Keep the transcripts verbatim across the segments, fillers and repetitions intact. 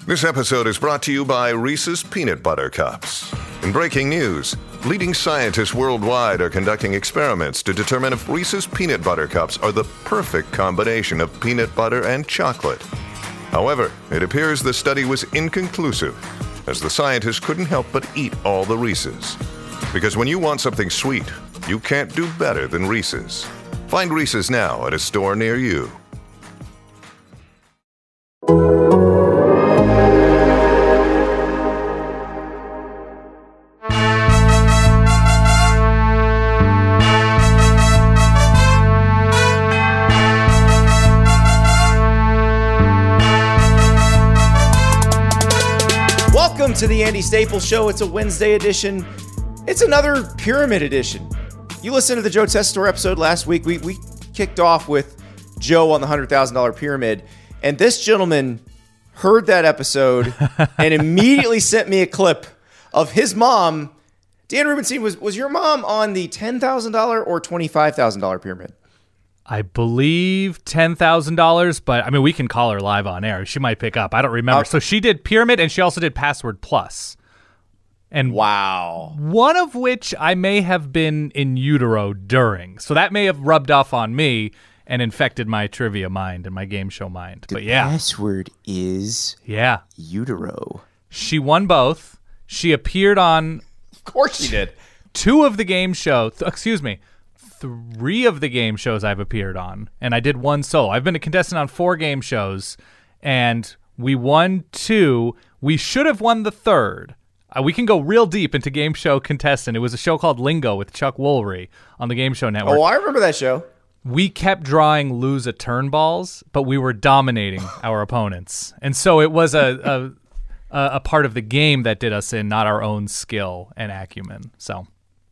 This episode is brought to you by Reese's Peanut Butter Cups. In breaking news, leading scientists worldwide are conducting experiments to determine if Reese's Peanut Butter Cups are the perfect combination of peanut butter and chocolate. However, it appears the study was inconclusive, as the scientists couldn't help but eat all the Reese's. Because when you want something sweet, you can't do better than Reese's. Find Reese's now at a store near you. Welcome to the Andy Staples Show. It's a Wednesday edition. It's another Pyramid edition. You listened to the Joe Tessitore episode last week. We we kicked off with Joe on the one hundred thousand dollars Pyramid. And this gentleman heard that episode and immediately sent me a clip of his mom. Dan Rubenstein, was, was your mom on the ten thousand dollars or twenty-five thousand dollars Pyramid? I believe ten thousand dollars, but I mean, we can call her live on air. She might pick up. I don't remember. Oh. So she did Pyramid and she also did Password Plus. And wow. One of which I may have been in utero during. So that may have rubbed off on me and infected my trivia mind and my game show mind. The but yeah. password is yeah. utero. She won both. She appeared on... Of course she did. Two of the game show... Th- excuse me. Three of the game shows I've appeared on, and I did one solo. I've been a contestant on four game shows, and we won two. We should have won the third. Uh, we can go real deep into game show contestant. It was a show called Lingo with Chuck Woolery on the Game Show Network. Oh, I remember that show. We kept drawing lose a turn balls, but we were dominating our opponents. And so it was a, a, a part of the game that did us in, not our own skill and acumen. So...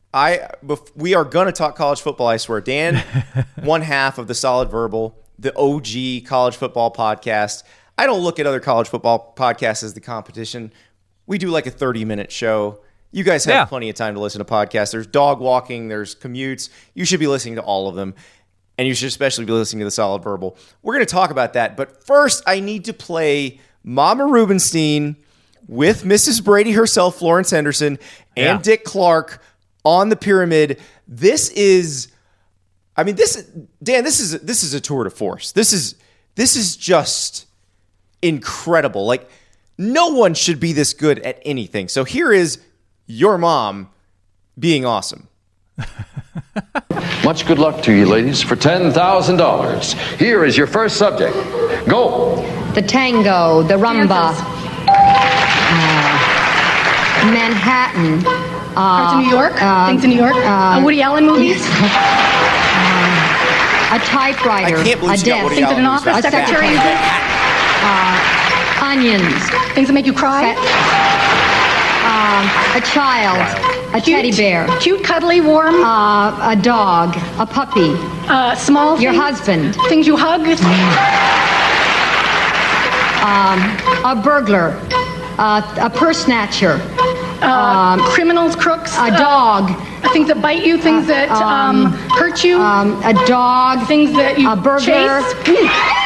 I we are going to talk college football, I swear. Dan, one half of the Solid Verbal, the O G college football podcast. I don't look at other college football podcasts as the competition. We do like a thirty-minute show. You guys have yeah. plenty of time to listen to podcasts. There's dog walking. There's commutes. You should be listening to all of them. And you should especially be listening to the Solid Verbal. We're going to talk about that. But first, I need to play Mama Rubenstein with Missus Brady herself, Florence Henderson, and yeah. Dick Clark on the Pyramid. This is, I mean, this, Dan, this is this is a tour de force. This is this is just incredible. Like, no one should be this good at anything. So here is your mom being awesome. Much good luck to you, ladies, for ten thousand dollars. Here is your first subject. Go. The tango, the rumba, uh, Manhattan. Uh, Parts of New York? Uh, Things in New York? Uh, uh, Woody Allen movies? uh, a typewriter. I can't believe a she got desk. Woody Things at Allen an movies. office? That's bad. Secretary? Uh, onions. Things that make you cry? Uh, a child. A Cute, teddy bear. Cute, cuddly, warm? Uh, a dog. A puppy. Uh, small Your things? husband. Things you hug? Um, a burglar. Uh, a purse snatcher. Uh, um, criminals, crooks? A dog. Uh, things that bite you? Things Uh, that um, um, hurt you? Um, a dog. Things that you A burger. chase?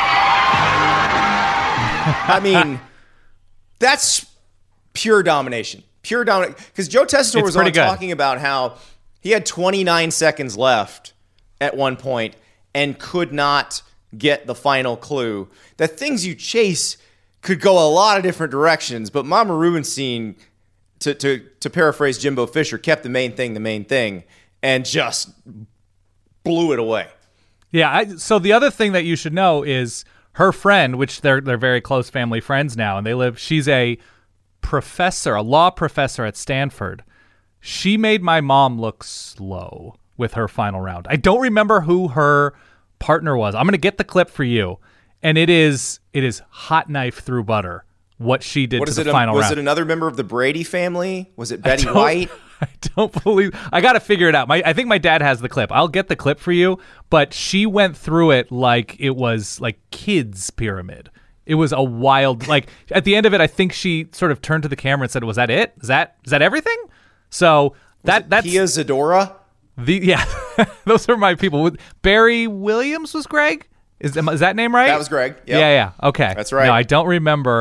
I mean, that's pure domination. Pure domination. Because Joe Tessitore It's was on pretty good. talking about how he had twenty-nine seconds left at one point and could not get the final clue. That things you chase could go a lot of different directions, but Mama Rubenstein, to, to, to paraphrase Jimbo Fisher, kept the main thing the main thing and just blew it away. Yeah, I, so the other thing that you should know is her friend, which they're they're very close family friends now, and they live, she's a professor, a law professor at Stanford. She made my mom look slow with her final round. I don't remember who her partner was. I'm going to get the clip for you, and it is it is hot knife through butter what she did What to is the it, a- final was round. it another member of the Brady family? Was it I Betty don't- White? I don't believe. I got to figure it out. My, I think my dad has the clip. I'll get the clip for you. But she went through it like it was like kids' pyramid. It was a wild. Like at the end of it, I think she sort of turned to the camera and said, "Was that it? Is that is that everything?" So that that's Pia Zadora? the yeah. Those are my people. Barry Williams was Greg. Is is that name right? That was Greg. Yep. Yeah, yeah. Okay, That's right. No, I don't remember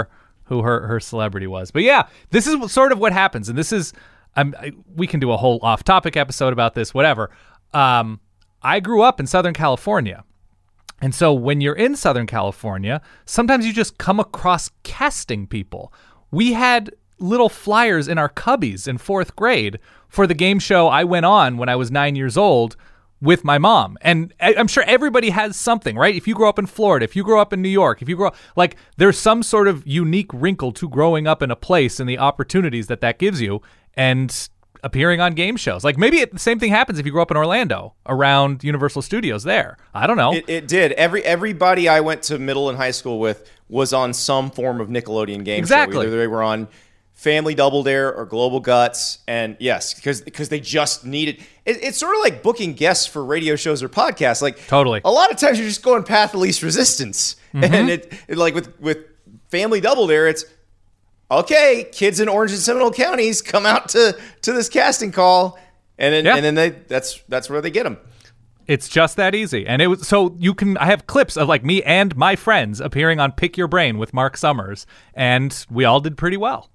who her, her celebrity was. But yeah, this is sort of what happens. And this is, um, I, we can do a whole off-topic episode about this, whatever. Um, I grew up in Southern California. And so when you're in Southern California, sometimes you just come across casting people. We had little flyers in our cubbies in fourth grade for the game show I went on when I was nine years old with my mom. And I'm sure everybody has something, right? If you grow up in Florida, if you grow up in New York, if you grow up, like, there's some sort of unique wrinkle to growing up in a place and the opportunities that that gives you and appearing on game shows. Like, maybe it, the same thing happens if you grow up in Orlando around Universal Studios there. I don't know. It, it did. Every Everybody I went to middle and high school with was on some form of Nickelodeon game exactly. show. Either they were on Family Double Dare or Global Guts, and yes, because because they just needed it, it's sort of like booking guests for radio shows or podcasts. Like, totally, a lot of times you're just going path of least resistance, mm-hmm. and it, it like with with Family Double Dare, it's okay. Kids in Orange and Seminole counties come out to to this casting call, and then yeah. and then they that's that's where they get them. It's just that easy. And it was so you can I have clips of like me and my friends appearing on Pick Your Brain with Mark Summers, and we all did pretty well.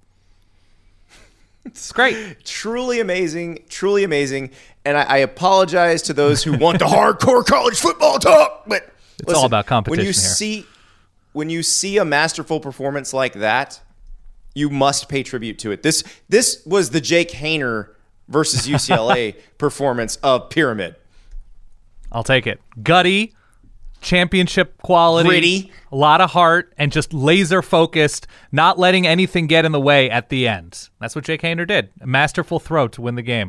It's great. Truly amazing. Truly amazing. And I, I apologize to those who want the hardcore college football talk, but it's listen, all about competition when you here. see when you see a masterful performance like that, you must pay tribute to it. This this was the Jake Haener versus U C L A performance of Pyramid. I'll take it. Gutty, championship quality, gritty, a lot of heart, and just laser focused, not letting anything get in the way at the end. That's what Jake Haener did. A masterful throw to win the game.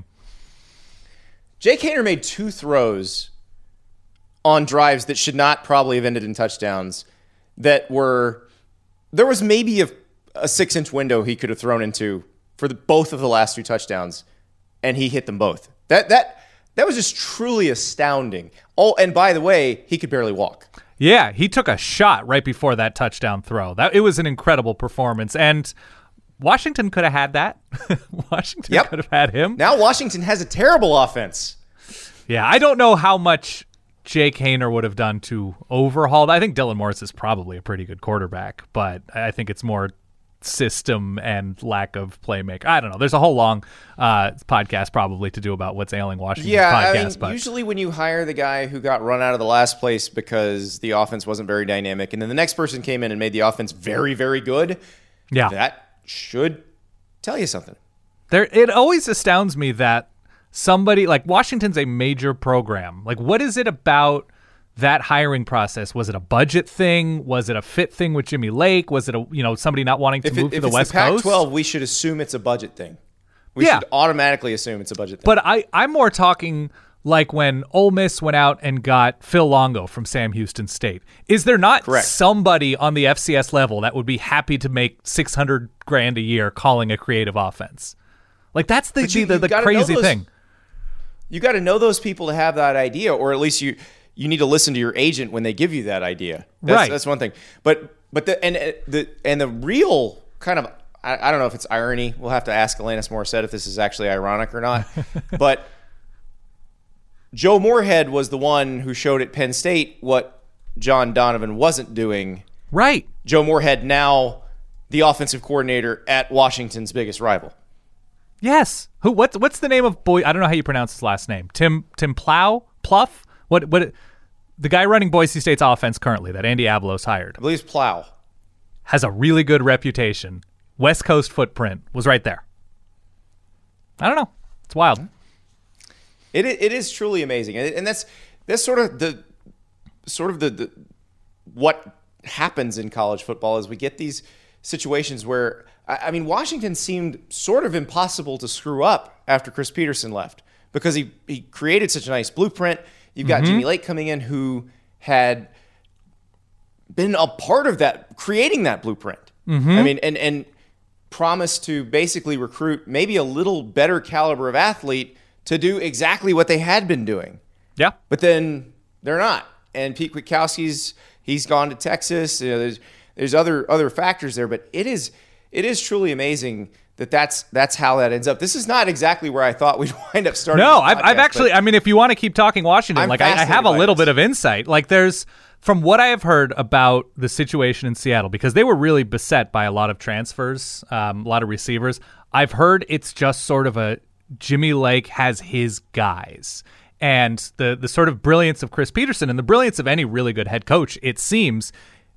Jake Haener made two throws on drives that should not probably have ended in touchdowns that were, there was maybe a, a six-inch window he could have thrown into for the, both of the last two touchdowns, and he hit them both. That that that was just truly astounding. Oh, and by the way, he could barely walk. Yeah, he took a shot right before that touchdown throw. That it was an incredible performance, and Washington could have had that. Washington yep. could have had him. Now Washington has a terrible offense. Yeah, I don't know how much Jake Haener would have done to overhaul that. I think Dylan Morris is probably a pretty good quarterback, but I think it's more system and lack of playmaker. I don't know. There's a whole long uh, podcast probably to do about what's ailing Washington's yeah, podcast. I mean, but usually when you hire the guy who got run out of the last place because the offense wasn't very dynamic, and then the next person came in and made the offense very, very good, yeah, that should tell you something. There, it always astounds me that somebody like Washington's a major program. Like, what is it about that hiring process? Was it a budget thing? Was it a fit thing with Jimmy Lake? Was it a you know somebody not wanting to if move it, to the West West the Pac Coast? twelve, we should assume it's a budget thing. We yeah. should automatically assume it's a budget thing. But I, I'm more talking like when Ole Miss went out and got Phil Longo from Sam Houston State. Is there not Correct. somebody on the F C S level that would be happy to make six hundred grand a year calling a creative offense? Like that's the you, the, the, the crazy those, thing. You got to know those people to have that idea, or at least you you need to listen to your agent when they give you that idea. That's, right. That's one thing. But but the and the and the real kind of I, I don't know if it's irony. We'll have to ask Alanis Morissette if this is actually ironic or not. But Joe Moorhead was the one who showed at Penn State what John Donovan wasn't doing. Right. Joe Moorhead now the offensive coordinator at Washington's biggest rival. Yes. Who? What's what's the name of boy? I don't know how you pronounce his last name. Tim Tim Plow Pluff. What what? The guy running Boise State's offense currently that Andy Avalos hired. I believe it's Plow. Has a really good reputation. West Coast footprint was right there. I don't know. It's wild. It it is truly amazing, and that's that's sort of the sort of the, the what happens in college football is we get these situations where. I mean, Washington seemed sort of impossible to screw up after Chris Peterson left because he, he created such a nice blueprint. You've got mm-hmm. Jimmy Lake coming in who had been a part of that, creating that blueprint. Mm-hmm. I mean, and, and promised to basically recruit maybe a little better caliber of athlete to do exactly what they had been doing. Yeah. But then they're not. And Pete Kwiatkowski's, he's gone to Texas. You know, there's there's other other factors there, but it is – It is truly amazing that that's that's how that ends up. This is not exactly where I thought we'd wind up starting. No, this I've, podcast, I've actually. I mean, if you want to keep talking Washington, I'm like I, I have a little this. bit of insight. Like there's From what I have heard about the situation in Seattle, because they were really beset by a lot of transfers, um, a lot of receivers, I've heard it's just sort of a Jimmy Lake has his guys. And the the sort of brilliance of Chris Peterson and the brilliance of any really good head coach, it seems,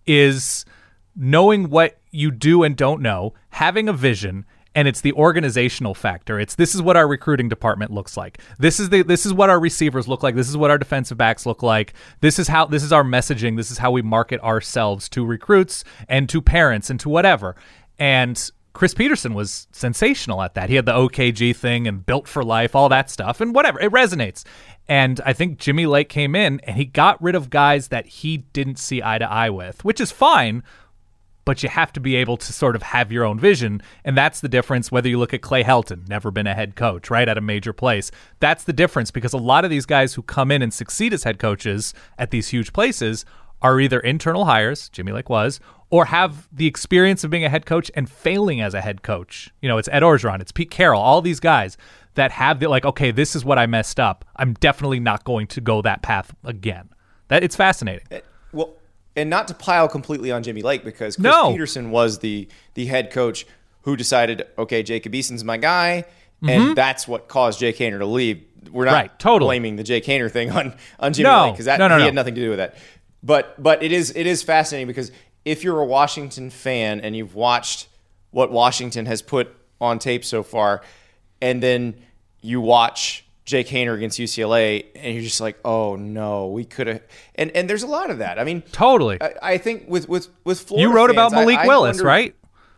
is knowing what you do and don't know, having a vision, and it's the organizational factor. It's this is what our recruiting department looks like. This is the this is what our receivers look like. This is what our defensive backs look like. This is how this is our messaging. This is how we market ourselves to recruits and to parents and to whatever. And Chris Peterson was sensational at that. He had the O K G thing and Built for Life, all that stuff, and whatever. It resonates. And I think Jimmy Lake came in and he got rid of guys that he didn't see eye to eye with, which is fine. But you have to be able to sort of have your own vision, and that's the difference whether you look at Clay Helton, never been a head coach, right, at a major place. That's the difference, because a lot of these guys who come in and succeed as head coaches at these huge places are either internal hires, Jimmy Lake was, or have the experience of being a head coach and failing as a head coach. You know, it's Ed Orgeron, it's Pete Carroll, all these guys that have the, like, okay, this is what I messed up. I'm definitely not going to go that path again. That It's fascinating. It, well, And not to pile completely on Jimmy Lake, because Chris no. Peterson was the the head coach who decided, okay, Jacob Eason's my guy, and Mm-hmm. that's what caused Jake Haener to leave. We're not Right, totally. blaming the Jake Haener thing on, on Jimmy No, Lake, because that no, no, he no. had nothing to do with that. But but it is it is fascinating, because if you're a Washington fan and you've watched what Washington has put on tape so far, and then you watch Jake Haener against U C L A, and you're just like, oh no, we could have. And and there's a lot of that. I mean, Totally. I, I think with with with Florida, You wrote fans, about Malik I, I Willis, wonder- right?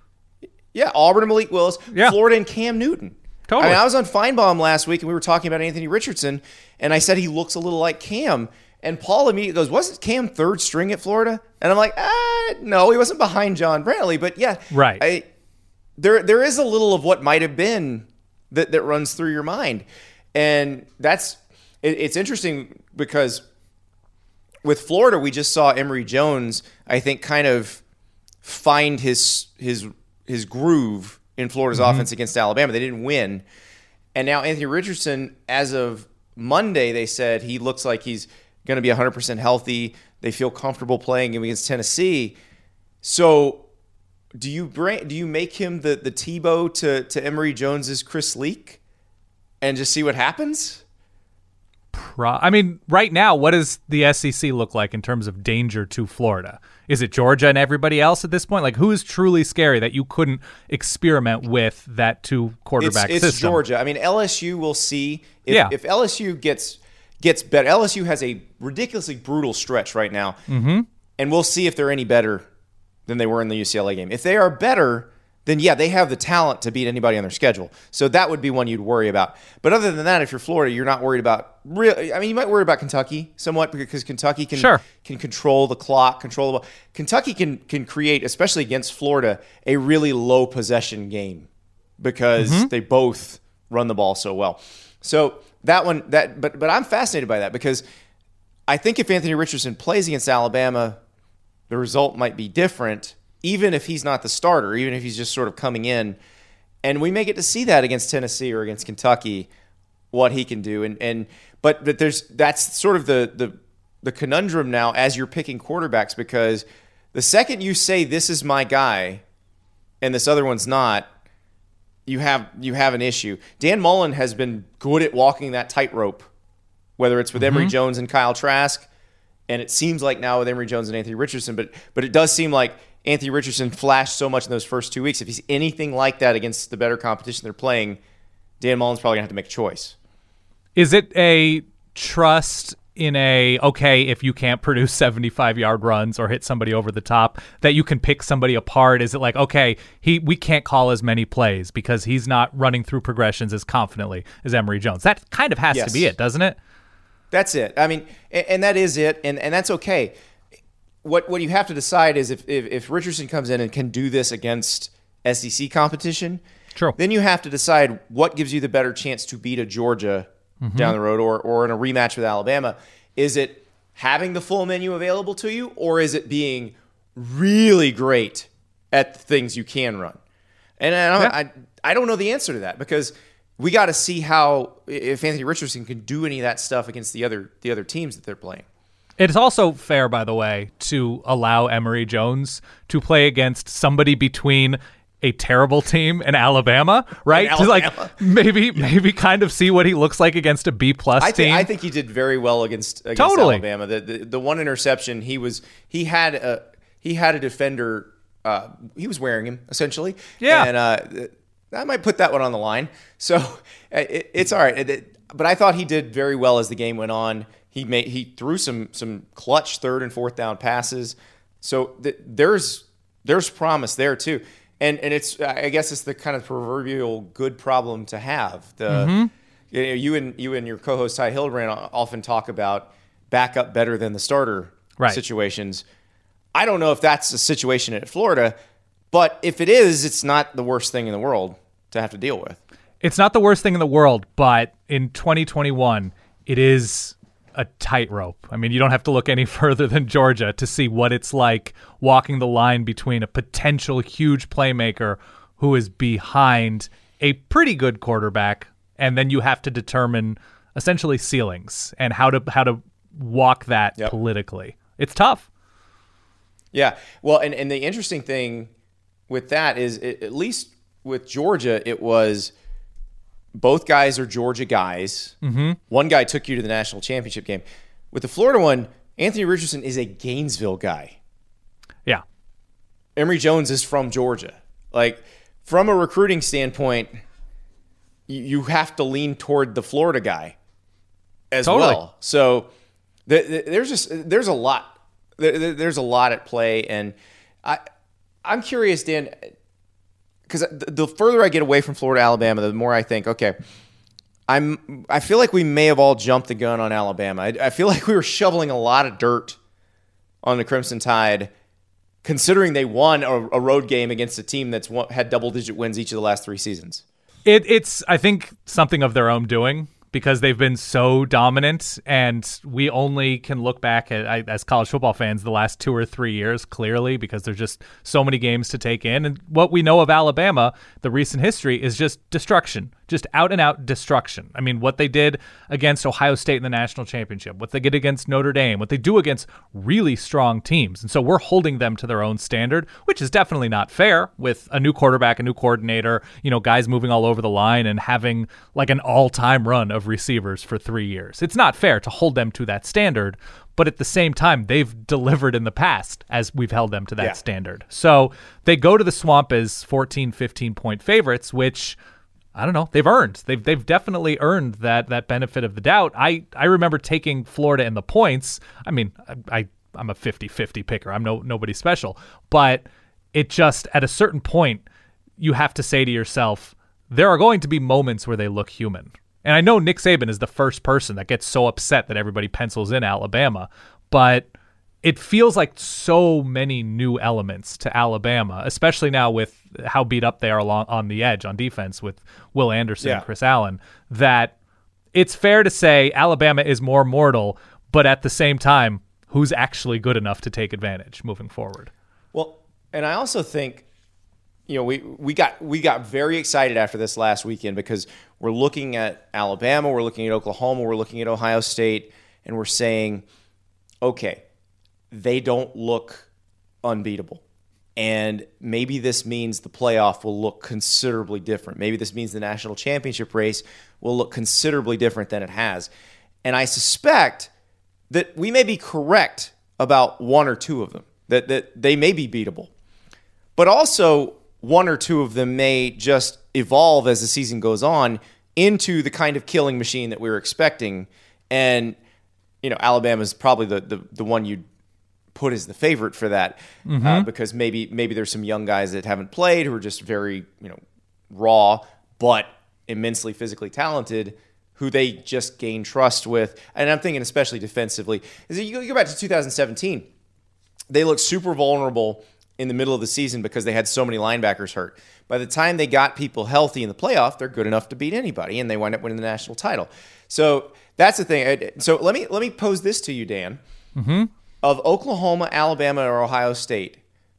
Yeah, Auburn and Malik Willis, Yeah. Florida and Cam Newton. Totally. I mean, I was on Feinbaum last week, and we were talking about Anthony Richardson, and I said he looks a little like Cam. And Paul immediately goes, wasn't Cam third string at Florida? And I'm like, ah, no, he wasn't behind John Brantley. But yeah, Right. I, there there is a little of what might have been that, that runs through your mind. And that's it, it's interesting, because with Florida, we just saw Emory Jones, I think, kind of find his his his groove in Florida's Mm-hmm. offense against Alabama. They didn't win. And now Anthony Richardson, as of Monday, they said he looks like he's going to be one hundred percent healthy. They feel comfortable playing him against Tennessee. So do you bring, do you make him the, the Tebow to, to Emory Jones's Chris Leak and just see what happens? Pro- I mean, right now, what does the S E C look like in terms of danger to Florida? Is it Georgia and everybody else at this point? Like, who is truly scary that you couldn't experiment with that two quarterback it's, it's system? Georgia. I mean, L S U will see if, Yeah. if L S U gets gets better. L S U has a ridiculously brutal stretch right now, mm-hmm. and we'll see if they're any better than they were in the U C L A game. If they are better, then yeah, they have the talent to beat anybody on their schedule. So that would be one you'd worry about. But other than that, if you're Florida, you're not worried about real. I mean, you might worry about Kentucky somewhat, because Kentucky can Sure. can control the clock, control the ball. Kentucky can can create, especially against Florida, a really low possession game, because Mm-hmm. they both run the ball so well. So that one, that but but I'm fascinated by that, because I think if Anthony Richardson plays against Alabama, the result might be different, even if he's not the starter, even if he's just sort of coming in. And we may get to see that against Tennessee or against Kentucky, what he can do. And and but but there's that's sort of the the the conundrum now as you're picking quarterbacks, because the second you say this is my guy and this other one's not, you have you have an issue. Dan Mullen has been good at walking that tightrope, whether it's with Emory Jones and Kyle Trask, and it seems like now with Emory Jones and Anthony Richardson, but but it does seem like Anthony Richardson flashed so much in those first two weeks. If he's anything like that against the better competition they're playing, Dan Mullen's probably going to have to make a choice. Is it a trust in a, okay, if you can't produce seventy-five-yard runs or hit somebody over the top, that you can pick somebody apart? Is it like, okay, he we can't call as many plays because he's not running through progressions as confidently as Emory Jones? That kind of has Yes. to be it, doesn't it? That's it. I mean, and, and that is it, and, and that's okay. What what you have to decide is if, if if Richardson comes in and can do this against S E C competition, True. then you have to decide what gives you the better chance to beat a Georgia Mm-hmm. down the road, or or in a rematch with Alabama. Is it having the full menu available to you, or is it being really great at the things you can run? And I don't, Yeah. I, I don't know the answer to that, because we got to see how if Anthony Richardson can do any of that stuff against the other the other teams that they're playing. It's also fair, by the way, to allow Emory Jones to play against somebody between a terrible team and Alabama, right? And to Alabama. like maybe yeah. maybe kind of see what he looks like against a B plus I team. think I think he did very well against, against totally. Alabama. The, the the one interception he was he had a he had a defender. Uh, he was wearing him essentially. Yeah, and uh, I might put that one on the line. So it, it's all right. It, it, but I thought he did very well as the game went on. He made he threw some some clutch third and fourth down passes. So th- there's there's promise there too. And and it's I guess it's the kind of proverbial good problem to have. The mm-hmm. you know, you and you and your co-host Ty Hildebrand often talk about backup better than the starter right. situations. I don't know if that's a situation at Florida, but if it is, it's not the worst thing in the world to have to deal with. It's not the worst thing in the world, but in twenty twenty-one, it is a tightrope. I mean, you don't have to look any further than Georgia to see what it's like walking the line between a potential huge playmaker who is behind a pretty good quarterback, and then you have to determine essentially ceilings and how to how to walk that yep. politically. It's tough. Yeah. Well, and, and the interesting thing with that is, it, at least with Georgia, it was both guys are Georgia guys. Mm-hmm. One guy took you to the national championship game. With the Florida one, Anthony Richardson is a Gainesville guy. Yeah. Emory Jones is from Georgia. Like, from a recruiting standpoint, you, you have to lean toward the Florida guy as totally. well. So th- th- there's just there's a lot. There, there's a lot at play, and I I'm curious, Dan, because the further I get away from Florida, Alabama, the more I think, okay, I'm. I feel like we may have all jumped the gun on Alabama. I, I feel like we were shoveling a lot of dirt on the Crimson Tide, considering they won a, a road game against a team that's won, had double-digit wins each of the last three seasons. It, it's, I think, something of their own doing, because they've been so dominant, and we only can look back at, as college football fans, the last two or three years, clearly, because there's just so many games to take in. And what we know of Alabama, the recent history, is just destruction, just out-and-out destruction. I mean, what they did against Ohio State in the national championship, what they did against Notre Dame, what they do against really strong teams. And so we're holding them to their own standard, which is definitely not fair with a new quarterback, a new coordinator, you know, guys moving all over the line and having like an all-time run of receivers for three years. It's not fair to hold them to that standard, but at the same time, they've delivered in the past as we've held them to that yeah. standard. So they go to the Swamp as fourteen, fifteen point favorites, which I don't know, they've earned. They've they've definitely earned that that benefit of the doubt. I, I remember taking Florida in the points. I mean, I, I I'm a fifty-fifty picker. I'm no nobody special, but it just at a certain point you have to say to yourself, there are going to be moments where they look human. And I know Nick Saban is the first person that gets so upset that everybody pencils in Alabama, but it feels like so many new elements to Alabama, especially now with how beat up they are along on the edge on defense with Will Anderson yeah. and Chris Allen, that it's fair to say Alabama is more mortal, but at the same time, who's actually good enough to take advantage moving forward? Well, and I also think, you know, we, we got we got very excited after this last weekend because we're looking at Alabama, we're looking at Oklahoma, we're looking at Ohio State, and we're saying, okay, they don't look unbeatable. And maybe this means the playoff will look considerably different. Maybe this means the national championship race will look considerably different than it has. And I suspect that we may be correct about one or two of them, that, that they may be beatable. But also, one or two of them may just evolve as the season goes on into the kind of killing machine that we were expecting. And, you know, Alabama's probably the, the, the one you'd put as the favorite for that, mm-hmm. uh, because maybe maybe there's some young guys that haven't played who are just very, you know, raw, but immensely physically talented, who they just gain trust with. And I'm thinking especially defensively. Is that you go back to two thousand seventeen, they looked super vulnerable in the middle of the season because they had so many linebackers hurt. By the time they got people healthy in the playoff, they're good enough to beat anybody, and they wind up winning the national title. So that's the thing. So let me let me pose this to you, Dan. Mm-hmm. Of Oklahoma, Alabama, or Ohio State,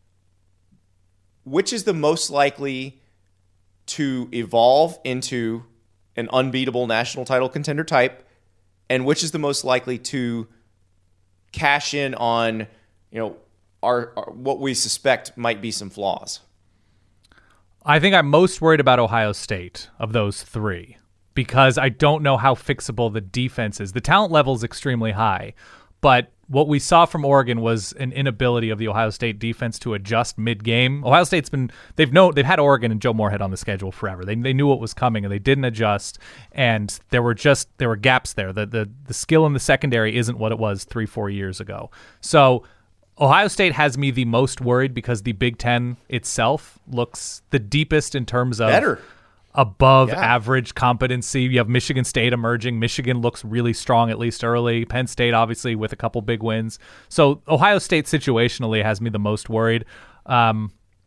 which is the most likely to evolve into an unbeatable national title contender type, and which is the most likely to cash in on, you know, our, our what we suspect might be some flaws? I think I'm most worried about Ohio State of those three because I don't know how fixable the defense is. The talent level is extremely high, but what we saw from Oregon was an inability of the Ohio State defense to adjust mid-game. Ohio State's been they've known they've had Oregon and Joe Moorhead on the schedule forever. They they knew what was coming and they didn't adjust, and there were just there were gaps there. The the the skill in the secondary isn't what it was three four years ago. So Ohio State has me the most worried because the Big Ten itself looks the deepest in terms of Better. above Yeah. average competency. You have Michigan State emerging. Michigan looks really strong, at least early. Penn State, obviously, with a couple big wins. So Ohio State situationally has me the most worried. Um,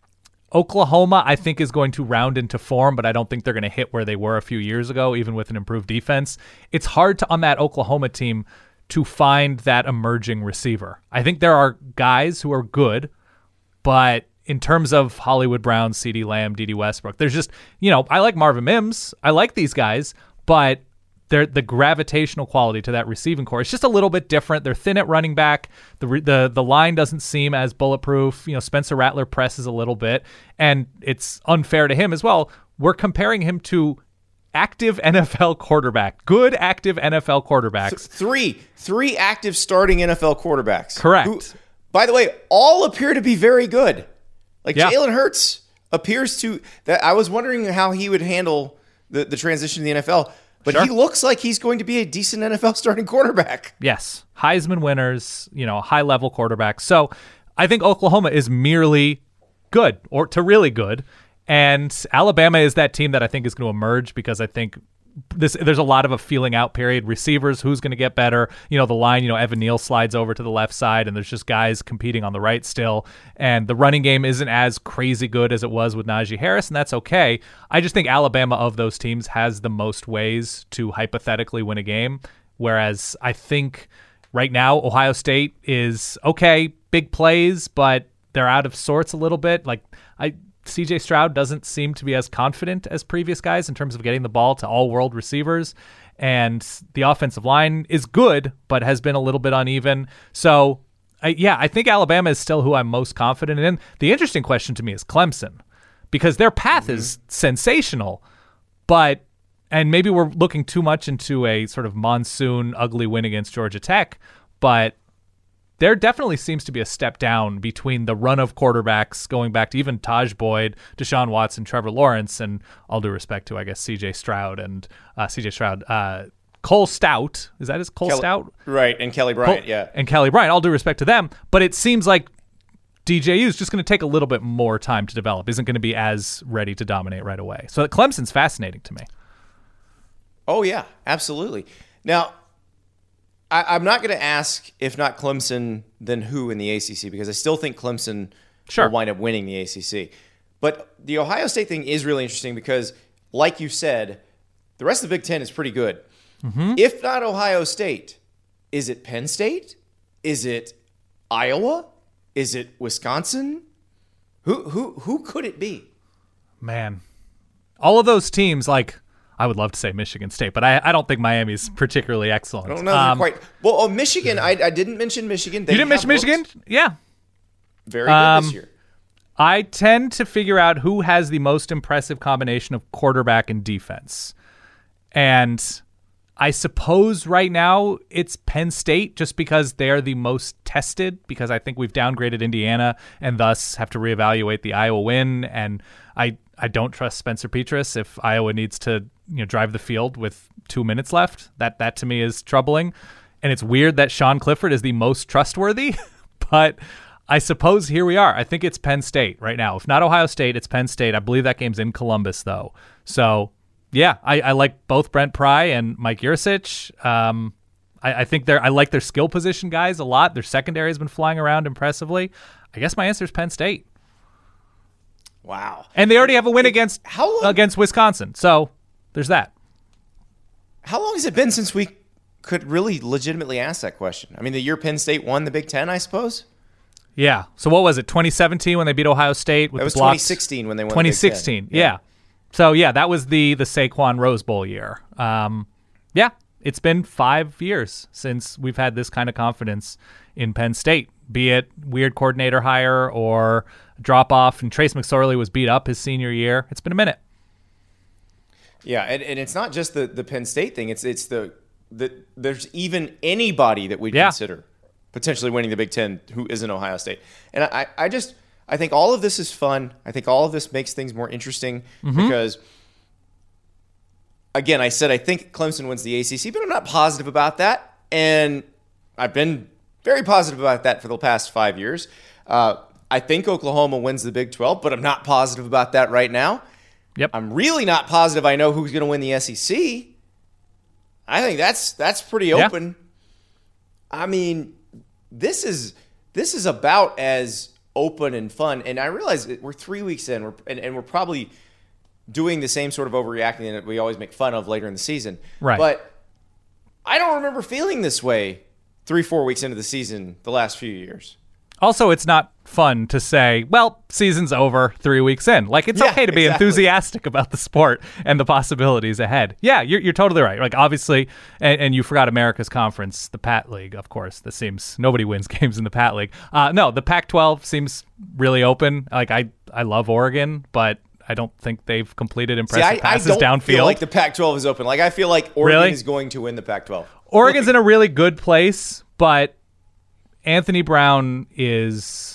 Oklahoma, I think, is going to round into form, but I don't think they're going to hit where they were a few years ago, even with an improved defense. It's hard to, on that Oklahoma team, to find that emerging receiver. I think there are guys who are good, but in terms of Hollywood Brown, CeeDee Lamb, D D Westbrook, there's just, you know, I like Marvin Mims. I like these guys, but they're the gravitational quality to that receiving core. It's just a little bit different. They're thin at running back. The the the line doesn't seem as bulletproof. You know, Spencer Rattler presses a little bit, and it's unfair to him as well. We're comparing him to active N F L quarterback, good active N F L quarterbacks. Three, three active starting N F L quarterbacks. Correct. Who, by the way, all appear to be very good. Like Yeah. Jalen Hurts appears to that. I was wondering how he would handle the, the transition to the N F L, but Sure. he looks like he's going to be a decent N F L starting quarterback. Yes. Heisman winners, you know, high level quarterbacks. So I think Oklahoma is merely good or to really good. And Alabama is that team that I think is going to emerge because I think this there's a lot of a feeling out period. Receivers, who's going to get better? You know, the line, you know, Evan Neal slides over to the left side and there's just guys competing on the right still. And the running game isn't as crazy good as it was with Najee Harris, and that's okay. I just think Alabama of those teams has the most ways to hypothetically win a game. Whereas I think right now Ohio State is okay, big plays, but they're out of sorts a little bit. Like I C J Stroud doesn't seem to be as confident as previous guys in terms of getting the ball to all-world receivers, and the offensive line is good, but has been a little bit uneven. So, I, yeah, I think Alabama is still who I'm most confident in. The interesting question to me is Clemson, because their path mm-hmm. is sensational, but and maybe we're looking too much into a sort of monsoon ugly win against Georgia Tech, but there definitely seems to be a step down between the run of quarterbacks going back to even Taj Boyd, Deshaun Watson, Trevor Lawrence, and all due respect to, I guess, C J Stroud and uh, C J Stroud, uh, Cole Stout. Is that his Cole Kelly, Stout? Right, and Kelly Bryant, Cole, yeah. And Kelly Bryant, all due respect to them. But it seems like D J U is just going to take a little bit more time to develop, isn't going to be as ready to dominate right away. So Clemson's fascinating to me. Oh, yeah, absolutely. Now, I, I'm not going to ask if not Clemson, then who in the A C C, because I still think Clemson Sure. will wind up winning the A C C. But the Ohio State thing is really interesting because, like you said, the rest of the Big Ten is pretty good. Mm-hmm. If not Ohio State, is it Penn State? Is it Iowa? Is it Wisconsin? Who who who could it be? Man, all of those teams, like, I would love to say Michigan State, but I, I don't think Miami's particularly excellent. I don't know if um, they're quite. Well, oh, Michigan, I, I didn't mention Michigan. They You didn't mention have Michigan? looked Yeah. Very good Um, this year. I tend to figure out who has the most impressive combination of quarterback and defense. And I suppose right now it's Penn State just because they're the most tested, because I think we've downgraded Indiana and thus have to reevaluate the Iowa win. And I, I don't trust Spencer Petras if Iowa needs to, you know, drive the field with two minutes left. That that to me is troubling. And it's weird that Sean Clifford is the most trustworthy, but I suppose here we are. I think it's Penn State right now. If not Ohio State, it's Penn State. I believe that game's in Columbus, though. So, yeah, I, I like both Brent Pry and Mike Yurcich. Um, I, I think they're. I like their skill position guys a lot. Their secondary has been flying around impressively. I guess my answer is Penn State. Wow. And they already have a win against How long- against Wisconsin. So there's that. How long has it been since we could really legitimately ask that question? I mean, the year Penn State won the Big Ten, I suppose? Yeah. So what was it? twenty seventeen when they beat Ohio State with That was the blocks? twenty sixteen when they won twenty the Big Ten. sixteen. Yeah. yeah. So yeah, that was the the Saquon Rose Bowl year. Um, yeah, it's been five years since we've had this kind of confidence in Penn State, be it weird coordinator hire or drop off. And Trace McSorley was beat up his senior year. It's been a minute. Yeah, and, and it's not just the, the Penn State thing. It's it's the, the there's even anybody that we'd yeah. consider potentially winning the Big Ten who isn't Ohio State. And I, I just I think all of this is fun. I think all of this makes things more interesting mm-hmm. because, again, I said I think Clemson wins the A C C, but I'm not positive about that. And I've been very positive about that for the past five years. Uh, I think Oklahoma wins the Big twelve, but I'm not positive about that right now. Yep. I'm really not positive I know who's going to win the S E C. I think that's that's pretty open. Yeah. I mean, this is this is about as open and fun. And I realize we're three weeks in, we're, and, and we're probably doing the same sort of overreacting that we always make fun of later in the season. Right. But I don't remember feeling this way three, four weeks into the season the last few years. Also, it's not fun to say, well, season's over three weeks in. Like, it's yeah, okay to be exactly. enthusiastic about the sport and the possibilities ahead. Yeah, you're, you're totally right. Like, obviously, and, and you forgot America's Conference, the Pat League, of course. This seems, nobody wins games in the Pat League. Uh, no, the Pac twelve seems really open. Like, I, I love Oregon, but I don't think they've completed impressive See, I, passes I don't downfield. feel like the Pac twelve is open. Like, I feel like Oregon really? is going to win the Pac twelve. Oregon's in a really good place, but Anthony Brown is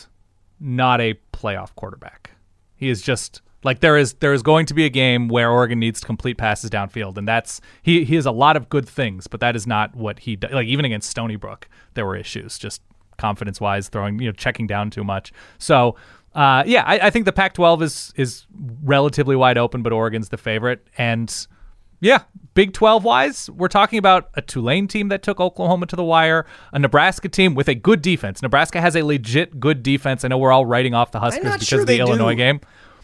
not a playoff quarterback. He is just like there is there is going to be a game where Oregon needs to complete passes downfield, and that's he he has a lot of good things, but that is not what he does. Like even against Stony Brook, there were issues, just confidence wise, throwing you know checking down too much. So uh, yeah, I, I think the Pac twelve is is relatively wide open, but Oregon's the favorite, and yeah, Big twelve wise, we're talking about a Tulane team that took Oklahoma to the wire, a Nebraska team with a good defense. Nebraska has a legit good defense. I know we're all writing off the Huskers because sure of the Illinois do. game.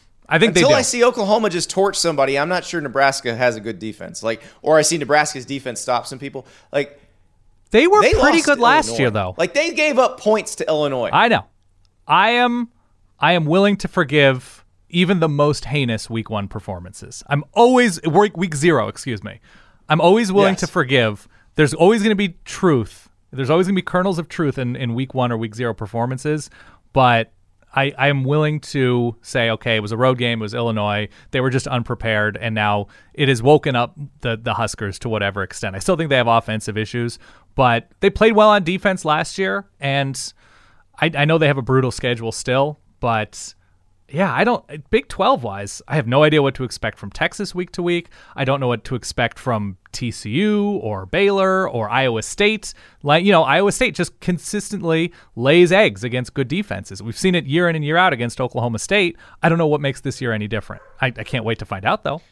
I think Until they do. I see Oklahoma just torch somebody, I'm not sure Nebraska has a good defense. Like, or I see Nebraska's defense stop some people. Like, they were they pretty good last Illinois. year, though. Like, they gave up points to Illinois. I know. I am. I am willing to forgive even the most heinous week one performances. I'm always week week zero. Excuse me. I'm always willing yes. to forgive. There's always going to be truth. There's always going to be kernels of truth in, in week one or week zero performances. But I, I am willing to say, okay, it was a road game. It was Illinois. They were just unprepared. And now it has woken up the, the Huskers to whatever extent. I still think they have offensive issues, but they played well on defense last year. And I, I know they have a brutal schedule still, but yeah, I don't Big twelve wise, I have no idea what to expect from Texas week to week. I don't know what to expect from T C U or Baylor or Iowa State. Like, you know, Iowa State just consistently lays eggs against good defenses. We've seen it year in and year out against Oklahoma State. I don't know what makes this year any different. I, I can't wait to find out though.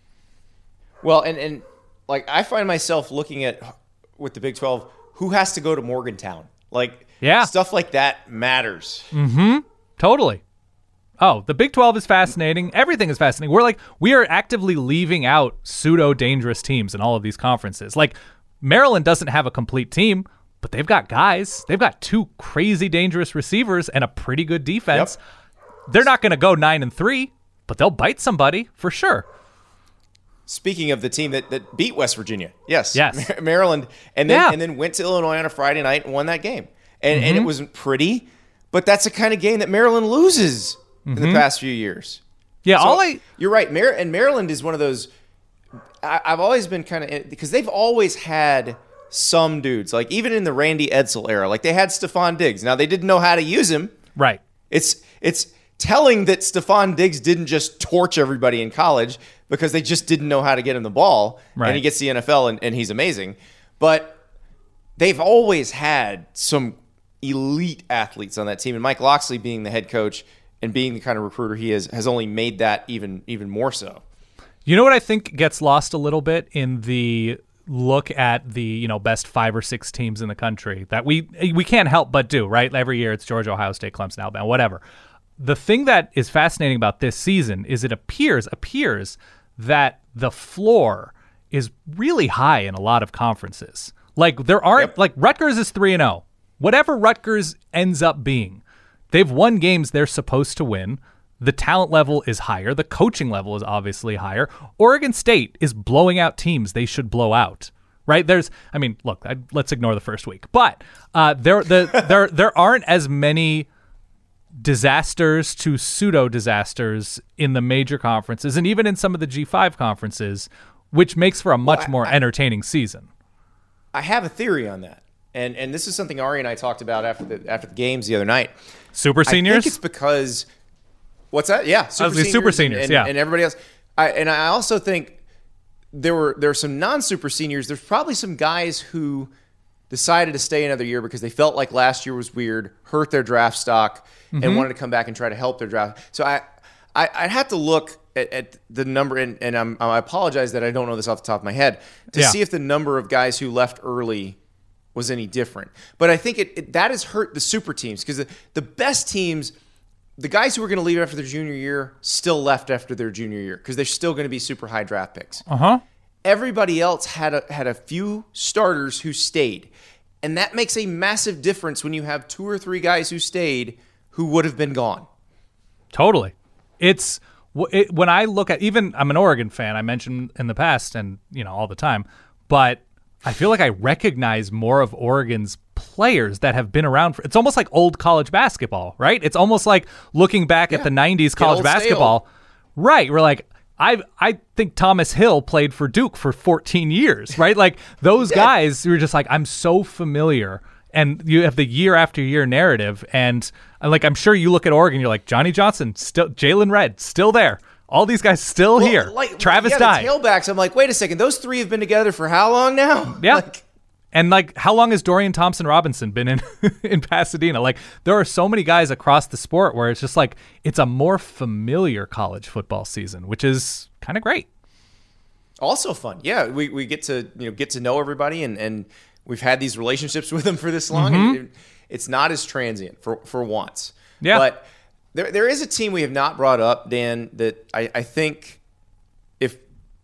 Well, and and like I find myself looking at with the Big twelve, who has to go to Morgantown? Like, yeah, stuff like that matters. Mm-hmm. Totally. Oh, the Big twelve is fascinating. Everything is fascinating. We're like, we are actively leaving out pseudo-dangerous teams in all of these conferences. Like, Maryland doesn't have a complete team, but they've got guys. They've got two crazy dangerous receivers and a pretty good defense. Yep. They're not going to go nine and three, but they'll bite somebody for sure. Speaking of the team that, that beat West Virginia, yes, yes, Maryland, and then yeah. and then went to Illinois on a Friday night and won that game, and mm-hmm. and it wasn't pretty, but that's the kind of game that Maryland loses. In the past few years. Yeah, so all I... You're right. Mar- and Maryland is one of those... I- I've always been kind of... Because they've always had some dudes. Like, even in the Randy Edsall era. Like, they had Stephon Diggs. Now, they didn't know how to use him. Right. It's it's telling that Stephon Diggs didn't just torch everybody in college because they just didn't know how to get him the ball. Right. And he gets the N F L, and, and he's amazing. But they've always had some elite athletes on that team. And Mike Loxley being the head coach... and being the kind of recruiter he is, has only made that even even more so. You know what I think gets lost a little bit in the look at the you know best five or six teams in the country that we we can't help but do, right? Every year it's Georgia, Ohio State, Clemson, Alabama, whatever. The thing that is fascinating about this season is it appears appears that the floor is really high in a lot of conferences. Like there aren't yep. like Rutgers is three and oh. Whatever Rutgers ends up being, they've won games they're supposed to win. The talent level is higher. The coaching level is obviously higher. Oregon State is blowing out teams they should blow out. right? There's, I mean, look, I, let's ignore the first week, but uh, there, the, there, there aren't as many disasters to pseudo disasters in the major conferences, and even in some of the G five conferences, which makes for a much well, I, more entertaining season. I have a theory on that, and and this is something Ari and I talked about after the after the games the other night. Super seniors. I think it's because what's that? Yeah, super seniors, super seniors, and, yeah, and everybody else. I, and I also think there were there were some non-super seniors. There's probably some guys who decided to stay another year because they felt like last year was weird, hurt their draft stock, mm-hmm. and wanted to come back and try to help their draft. So I, I I'd have to look at, at the number, and, and I'm, I apologize that I don't know this off the top of my head, to yeah. see if the number of guys who left early was any different. But I think it, it that has hurt the super teams because the, the best teams, the guys who were going to leave after their junior year, still left after their junior year because they're still going to be super high draft picks. Uh-huh. Everybody else had a, had a few starters who stayed. And that makes a massive difference when you have two or three guys who stayed who would have been gone. Totally. It's it, when I look at, even I'm an Oregon fan, I mentioned in the past and, you know, all the time, but I feel like I recognize more of Oregon's players that have been around for, it's almost like old college basketball, right? It's almost like looking back yeah. at the nineties college basketball. Stale. Right. We're like, I I think Thomas Hill played for Duke for fourteen years, right? Like those yeah. guys, you're just like, I'm so familiar. And you have the year after year narrative. And like, I'm sure you look at Oregon, you're like, Johnny Johnson, still, Jalen Redd, still there. All these guys still well, here. Like, Travis yeah, Dye. The tailbacks, I'm like, wait a second. Those three have been together for how long now? Yeah. Like, and like, how long has Dorian Thompson-Robinson been in in Pasadena? Like, there are so many guys across the sport where it's just like, it's a more familiar college football season, which is kind of great. Also fun. Yeah, we, we get to, you know, get to know everybody, and, and we've had these relationships with them for this long. Mm-hmm. And it, it's not as transient for, for once. Yeah. But there there is a team we have not brought up, Dan, that I, I think if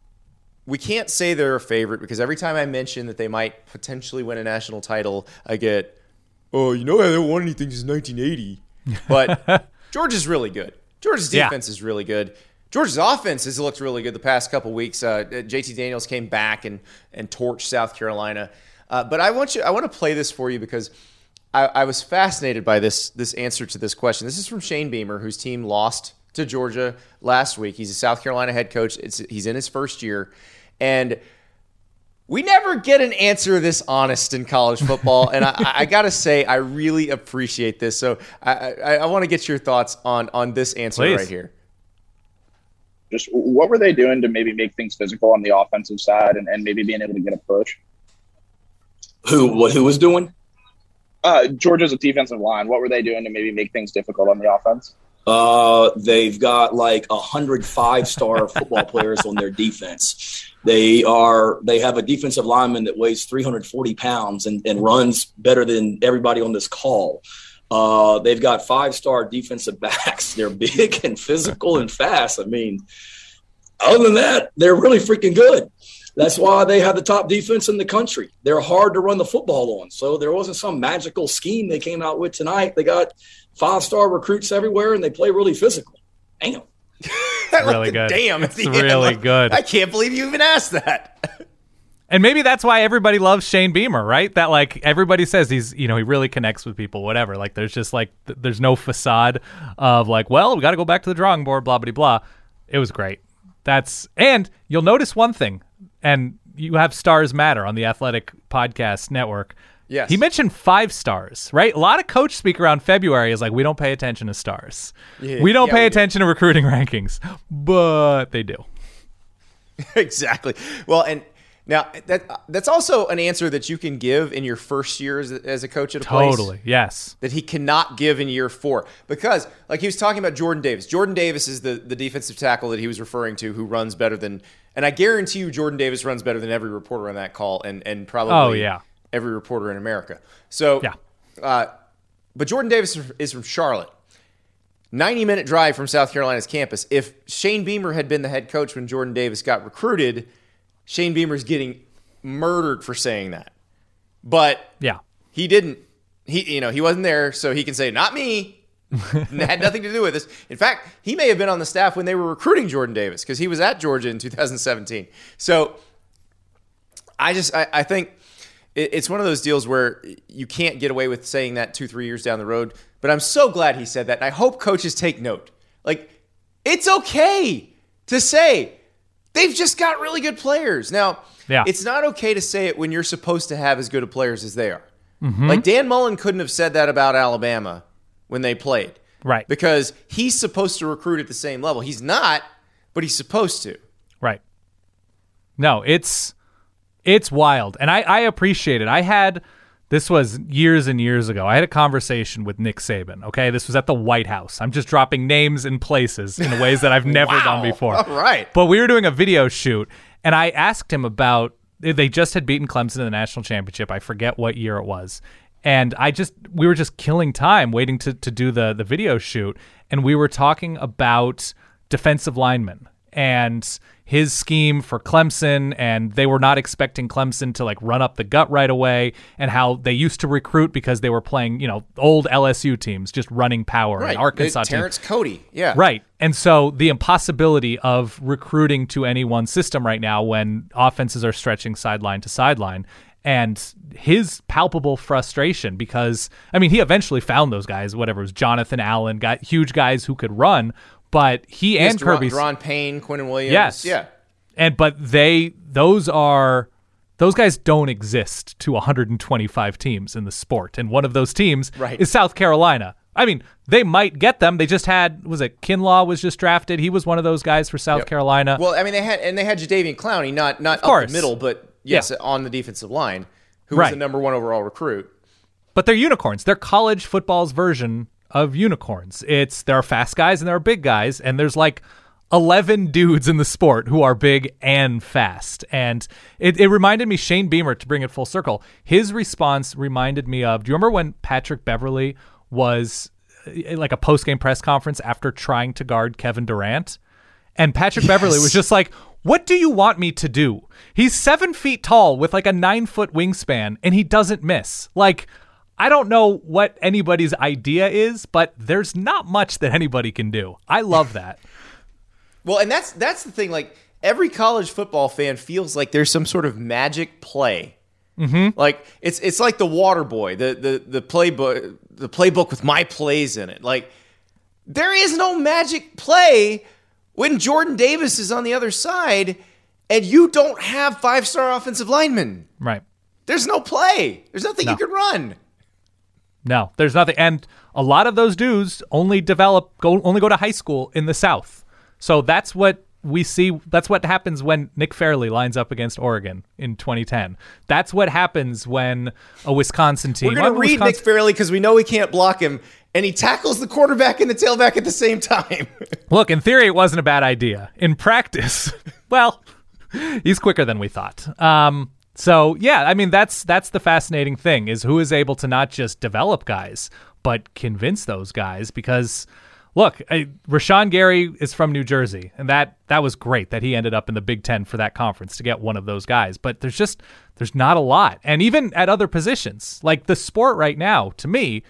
we can't say they're a favorite, because every time I mention that they might potentially win a national title, I get, oh, you know, I haven't won anything since nineteen eighty. But Georgia's really good. Georgia's defense yeah. is really good. Georgia's offense has looked really good the past couple weeks. Uh, J T Daniels came back and and torched South Carolina. Uh, but I want you, I want to play this for you because I, I was fascinated by this this answer to this question. This is from Shane Beamer, whose team lost to Georgia last week. He's a South Carolina head coach. It's, he's in his first year. And we never get an answer this honest in college football. And I, I got to say, I really appreciate this. So I, I, I want to get your thoughts on, on this answer Please. right here. Just what were they doing to maybe make things physical on the offensive side and, and maybe being able to get a push? Who what who was doing? Uh, Georgia's defensive line. What were they doing to maybe make things difficult on the offense? Uh, they've got like a hundred five-star football players on their defense. They are they have a defensive lineman that weighs three hundred forty pounds and, and runs better than everybody on this call. Uh, they've got five-star defensive backs. They're big and physical and fast. I mean, other than that, they're really freaking good. That's why they have the top defense in the country. They're hard to run the football on. So there wasn't some magical scheme they came out with tonight. They got five-star recruits everywhere, and they play really physical. Damn. That's really good. Damn. It's really good. I can't believe you even asked that. And maybe that's why everybody loves Shane Beamer, right? That like everybody says he's, you know, he really connects with people, whatever. Like there's just like, th- there's no facade of like, well, we got to go back to the drawing board, blah, blah, blah. It was great. That's, and you'll notice one thing, and you have Stars Matter on the Athletic Podcast Network. Yes. He mentioned five stars, right? A lot of coach speak around February is like, we don't pay attention to stars. Yeah, we don't yeah, pay we attention do. to recruiting rankings, but they do. Exactly. Well, and now that that's also an answer that you can give in your first year as, as a coach at a place. Totally, yes. That he cannot give in year four. Because, like he was talking about Jordan Davis. Jordan Davis is the, the defensive tackle that he was referring to who runs better than, and I guarantee you Jordan Davis runs better than every reporter on that call and, and probably oh, yeah. every reporter in America. So, yeah. Uh, but Jordan Davis is from Charlotte. ninety-minute drive from South Carolina's campus. If Shane Beamer had been the head coach when Jordan Davis got recruited, Shane Beamer's getting murdered for saying that. But yeah, he didn't. He, you know, he wasn't there, so he can say, not me. It had nothing to do with this. In fact, he may have been on the staff when they were recruiting Jordan Davis because he was at Georgia in two thousand seventeen. So I just I, I think it, it's one of those deals where you can't get away with saying that two, three years down the road. But I'm so glad he said that. And I hope coaches take note. Like, it's okay to say they've just got really good players. Now, yeah. it's not okay to say it when you're supposed to have as good of players as they are. Mm-hmm. Like, Dan Mullen couldn't have said that about Alabama when they played. Right. Because he's supposed to recruit at the same level. He's not, but he's supposed to. Right. No, it's it's wild. And I, I appreciate it. I had, this was years and years ago, I had a conversation with Nick Saban, okay? This was at the White House. I'm just dropping names and places in ways that I've never wow. done before. All right. But we were doing a video shoot, and I asked him about, they just had beaten Clemson in the national championship. I forget what year it was. And I just, we were just killing time waiting to, to do the, the video shoot. And we were talking about defensive linemen and his scheme for Clemson. And they were not expecting Clemson to like run up the gut right away, and how they used to recruit because they were playing, you know, old L S U teams, just running power. Right. And Arkansas Terrence teams. Cody. Yeah. Right. And so the impossibility of recruiting to any one system right now when offenses are stretching sideline to sideline. And his palpable frustration because, I mean, he eventually found those guys, whatever it was, Jonathan Allen, got huge guys who could run, but he Yes, and Deron, Kirby. Deron Payne, Quentin Williams. Yes. Yeah. And, but they, those are, those guys don't exist to one hundred twenty-five teams in the sport. And one of those teams right. is South Carolina. I mean, they might get them. They just had, was it Kinlaw was just drafted? He was one of those guys for South yep. Carolina. Well, I mean, they had, and they had Jadeveon Clowney, not, not of course. up the middle, but yes, yeah. on the defensive line, who right. was the number one overall recruit. But they're unicorns. They're college football's version of unicorns. It's there are fast guys and there are big guys, and there's like eleven dudes in the sport who are big and fast. And it, it reminded me, Shane Beamer, to bring it full circle, his response reminded me of, do you remember when Patrick Beverly was like a post-game press conference after trying to guard Kevin Durant? And Patrick yes. Beverly was just like, what do you want me to do? He's seven feet tall with like a nine foot wingspan, and he doesn't miss. Like, I don't know what anybody's idea is, but there's not much that anybody can do. I love that. Well, and that's that's the thing. Like, every college football fan feels like there's some sort of magic play. Mm-hmm. Like it's it's like the Water Boy, the the the playbook, the playbook with my plays in it. Like, there is no magic play when Jordan Davis is on the other side and you don't have five-star offensive linemen. Right. There's no play. There's nothing no. you can run. No, there's nothing. And a lot of those dudes only develop, go only go to high school in the South. So that's what we see. That's what happens when Nick Fairley lines up against Oregon in twenty ten. That's what happens when a Wisconsin team. We're going to read Wisconsin- Nick Fairley because we know we can't block him, and he tackles the quarterback and the tailback at the same time. Look, in theory, it wasn't a bad idea. In practice, well, he's quicker than we thought. Um, so, yeah, I mean, that's that's the fascinating thing, is who is able to not just develop guys, but convince those guys. Because, look, I, Rashawn Gary is from New Jersey, and that that was great that he ended up in the Big Ten for that conference to get one of those guys. But there's just, there's not a lot. And even at other positions, like the sport right now, to me,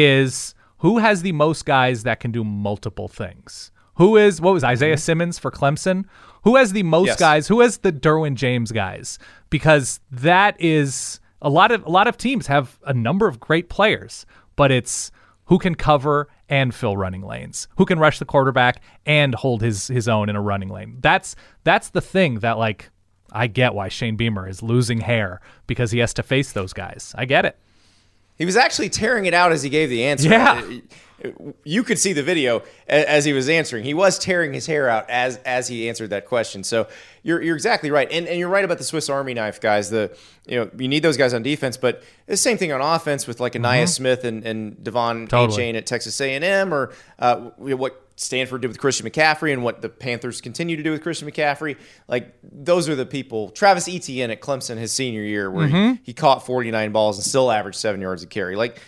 is who has the most guys that can do multiple things? Who is, what was Isaiah mm-hmm. Simmons for Clemson? Who has the most yes. guys? Who has the Derwin James guys? Because that is, a lot of a lot of teams have a number of great players, but it's who can cover and fill running lanes, who can rush the quarterback and hold his his own in a running lane. That's that's the thing that, like, I get why Shane Beamer is losing hair, because he has to face those guys. I get it. He was actually tearing it out as he gave the answer. Yeah. You could see the video as he was answering. He was tearing his hair out as as he answered that question. So you're you're exactly right. And and you're right about the Swiss Army knife guys. The you know, you need those guys on defense, but the same thing on offense with like Aniyah mm-hmm. Smith and, and Devon totally. Achane at Texas A and M, or uh, what Stanford did with Christian McCaffrey and what the Panthers continue to do with Christian McCaffrey. Like, those are the people. Travis Etienne at Clemson his senior year, where mm-hmm. he, he caught forty-nine balls and still averaged seven yards a carry. Like,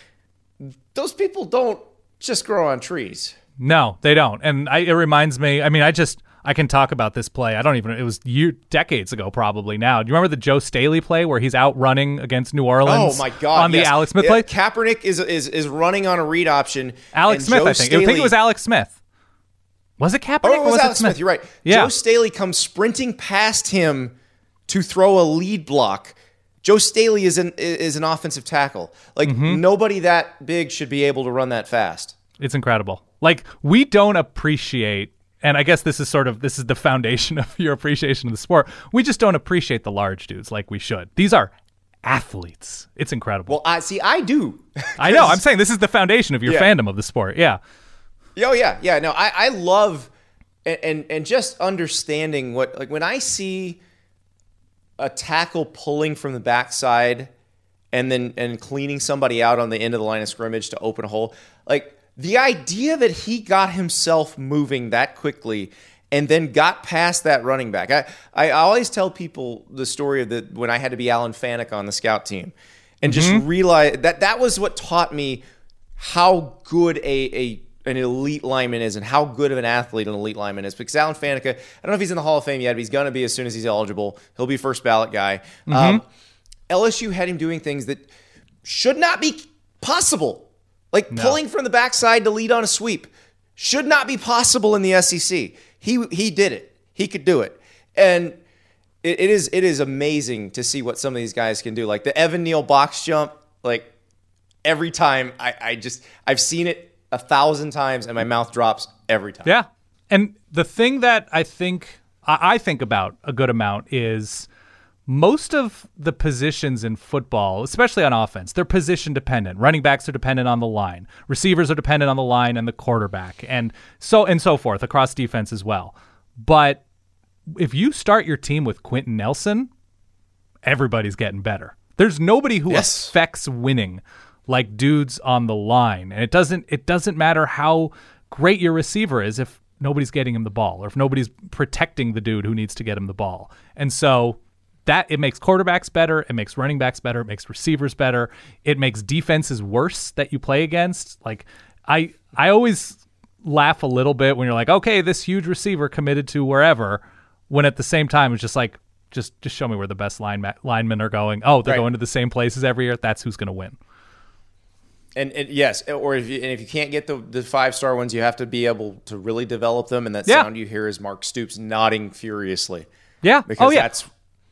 those people don't just grow on trees. No, they don't. And I, it reminds me, I mean, I just, I can talk about this play. I don't even, it was year, decades ago probably now. Do you remember the Joe Staley play where he's out running against New Orleans? Oh my God. On yes. the Alex Smith yeah, play? Kaepernick is, is is running on a read option. Alex Smith, Joe I think. Staley, I think it was Alex Smith. Was it Kaepernick? Oh, it was, or was Alex it Smith? Smith. You're right. Yeah. Joe Staley comes sprinting past him to throw a lead block. Joe Staley is an is an offensive tackle. Like mm-hmm. nobody that big should be able to run that fast. It's incredible. Like we don't appreciate, and I guess this is sort of this is the foundation of your appreciation of the sport. We just don't appreciate the large dudes like we should. These are athletes. It's incredible. Well, I see. I do. I know. I'm saying this is the foundation of your yeah. fandom of the sport. Yeah. Oh yeah, yeah. No, I I love and and, and just understanding what like when I see a tackle pulling from the backside and then and cleaning somebody out on the end of the line of scrimmage to open a hole. Like the idea that he got himself moving that quickly and then got past that running back. I, I always tell people the story of the when I had to be Alan Faneca on the scout team and mm-hmm. just realize that that was what taught me how good a, a an elite lineman is and how good of an athlete an elite lineman is. Because Alan Faneca, I don't know if he's in the Hall of Fame yet, but he's going to be as soon as he's eligible. He'll be first ballot guy. Mm-hmm. Um, L S U had him doing things that should not be possible. Like no. pulling from the backside to lead on a sweep should not be possible in the S E C. He he did it. He could do it. And it, it is it is amazing to see what some of these guys can do. Like the Evan Neal box jump, like every time I, I just, I've seen it a thousand times and my mouth drops every time. Yeah. And the thing that I think I think about a good amount is most of the positions in football, especially on offense, they're position dependent. Running backs are dependent on the line. Receivers are dependent on the line and the quarterback, and so and so forth across defense as well. But if you start your team with Quentin Nelson, everybody's getting better. There's nobody who yes. affects winning like dudes on the line. And it doesn't it doesn't matter how great your receiver is if nobody's getting him the ball or if nobody's protecting the dude who needs to get him the ball. And so that it makes quarterbacks better, it makes running backs better, it makes receivers better, it makes defenses worse that you play against. Like I I always laugh a little bit when you're like, okay, this huge receiver committed to wherever, when at the same time it's just like, just just show me where the best line linemen are going. Oh, they're right. going to the same places every year. That's who's going to win. And, and yes, or if you, and if you can't get the, the five-star ones, you have to be able to really develop them. And that yeah. sound you hear is Mark Stoops nodding furiously. Yeah. Because oh, yeah. that's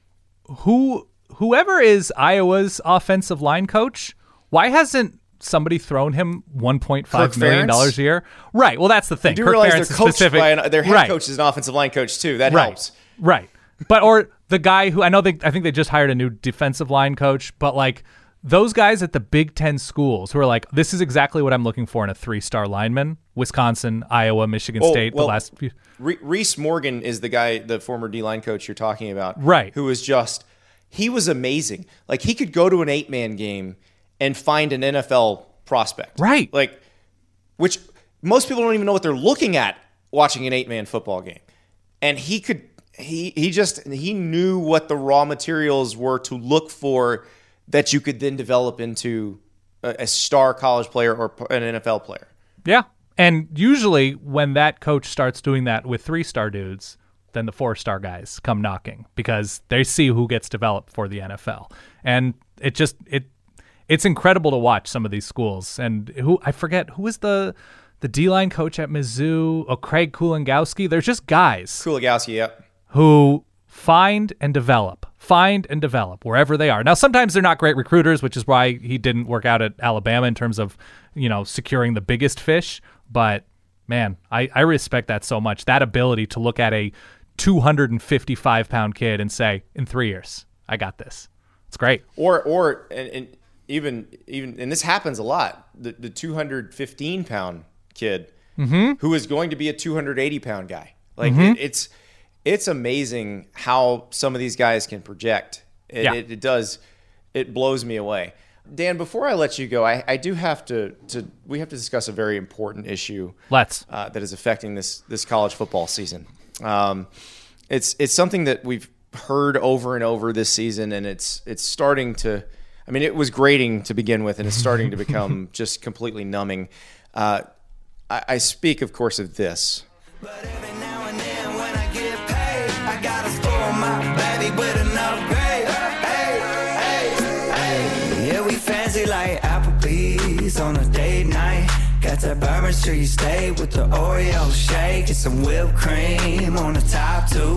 who whoever is Iowa's offensive line coach. Why hasn't somebody thrown him one point five million dollars a year? Right. Well, that's the thing. You do Kirk realize Ferentz they're coached specific. by an, their head right. coach is an offensive line coach too. That right. helps. Right. But or the guy who I know they I think they just hired a new defensive line coach, but like those guys at the Big Ten schools who are like, this is exactly what I'm looking for in a three-star lineman. Wisconsin, Iowa, Michigan oh, State, well, the last few. Reese Morgan is the guy, the former D-line coach you're talking about. Right. Who was just, he was amazing. Like he could go to an eight-man game and find an N F L prospect. Right. Like, which most people don't even know what they're looking at watching an eight-man football game. And he could, he he just, he knew what the raw materials were to look for that you could then develop into a, a star college player or an N F L player. Yeah. And usually when that coach starts doing that with three-star dudes, then the four-star guys come knocking because they see who gets developed for the N F L. And it just, it it's incredible to watch some of these schools. And who, I forget, who is the the D-line coach at Mizzou? Oh, Craig Kulangowski. There's just guys. Kulangowski, yep. Who find and develop, find and develop wherever they are. Now, sometimes they're not great recruiters, which is why he didn't work out at Alabama in terms of, you know, securing the biggest fish. But man, I, I respect that so much. That ability to look at a two hundred fifty-five pound kid and say, in three years, I got this. It's great. Or, or, and, and even, even, and this happens a lot. The, the two hundred fifteen pound kid mm-hmm. who is going to be a two hundred eighty pound guy. Like mm-hmm. it, it's, It's amazing how some of these guys can project. It, yeah. it, it does. It blows me away. Dan, before I let you go, I, I do have to, to. We have to discuss a very important issue. Let's. Uh, that is affecting this this college football season. Um, it's it's something that we've heard over and over this season, and it's it's starting to. I mean, it was grating to begin with, and it's starting to become just completely numbing. Uh, I, I speak, of course, of this. But every now and then when I get paid, I gotta spoil my baby with an upgrade. Hey, hey, hey. Yeah, we fancy like Applebee's on a date night. Got that Bourbon Street steak with the Oreo shake and some whipped cream on the top too.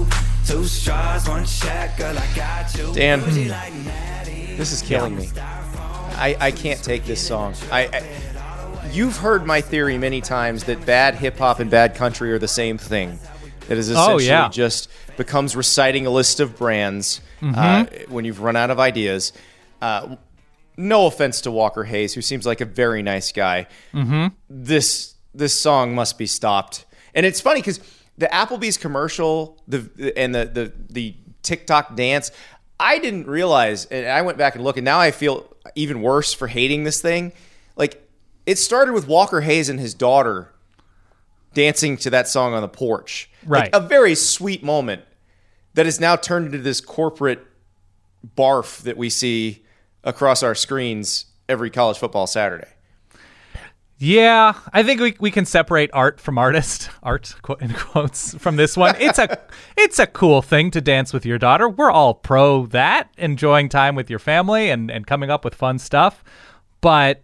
Two straws, one check, girl, I got you. Dan, Would you like natty? this is killing me. I, I can't take this song. I, I You've heard my theory many times that bad hip-hop and bad country are the same thing. That is essentially oh, yeah. just becomes reciting a list of brands mm-hmm. uh, when you've run out of ideas. Uh, no offense to Walker Hayes, who seems like a very nice guy. Mm-hmm. This this song must be stopped. And it's funny because the Applebee's commercial the and the, the, the TikTok dance, I didn't realize, and I went back and looked, and now I feel even worse for hating this thing. Like, it started with Walker Hayes and his daughter dancing to that song on the porch. Right. Like, a very sweet moment that has now turned into this corporate barf that we see across our screens every college football Saturday. Yeah, I think we we can separate art from artist, art quote, in quotes, from this one. It's a it's a cool thing to dance with your daughter. We're all pro that, enjoying time with your family and, and coming up with fun stuff. But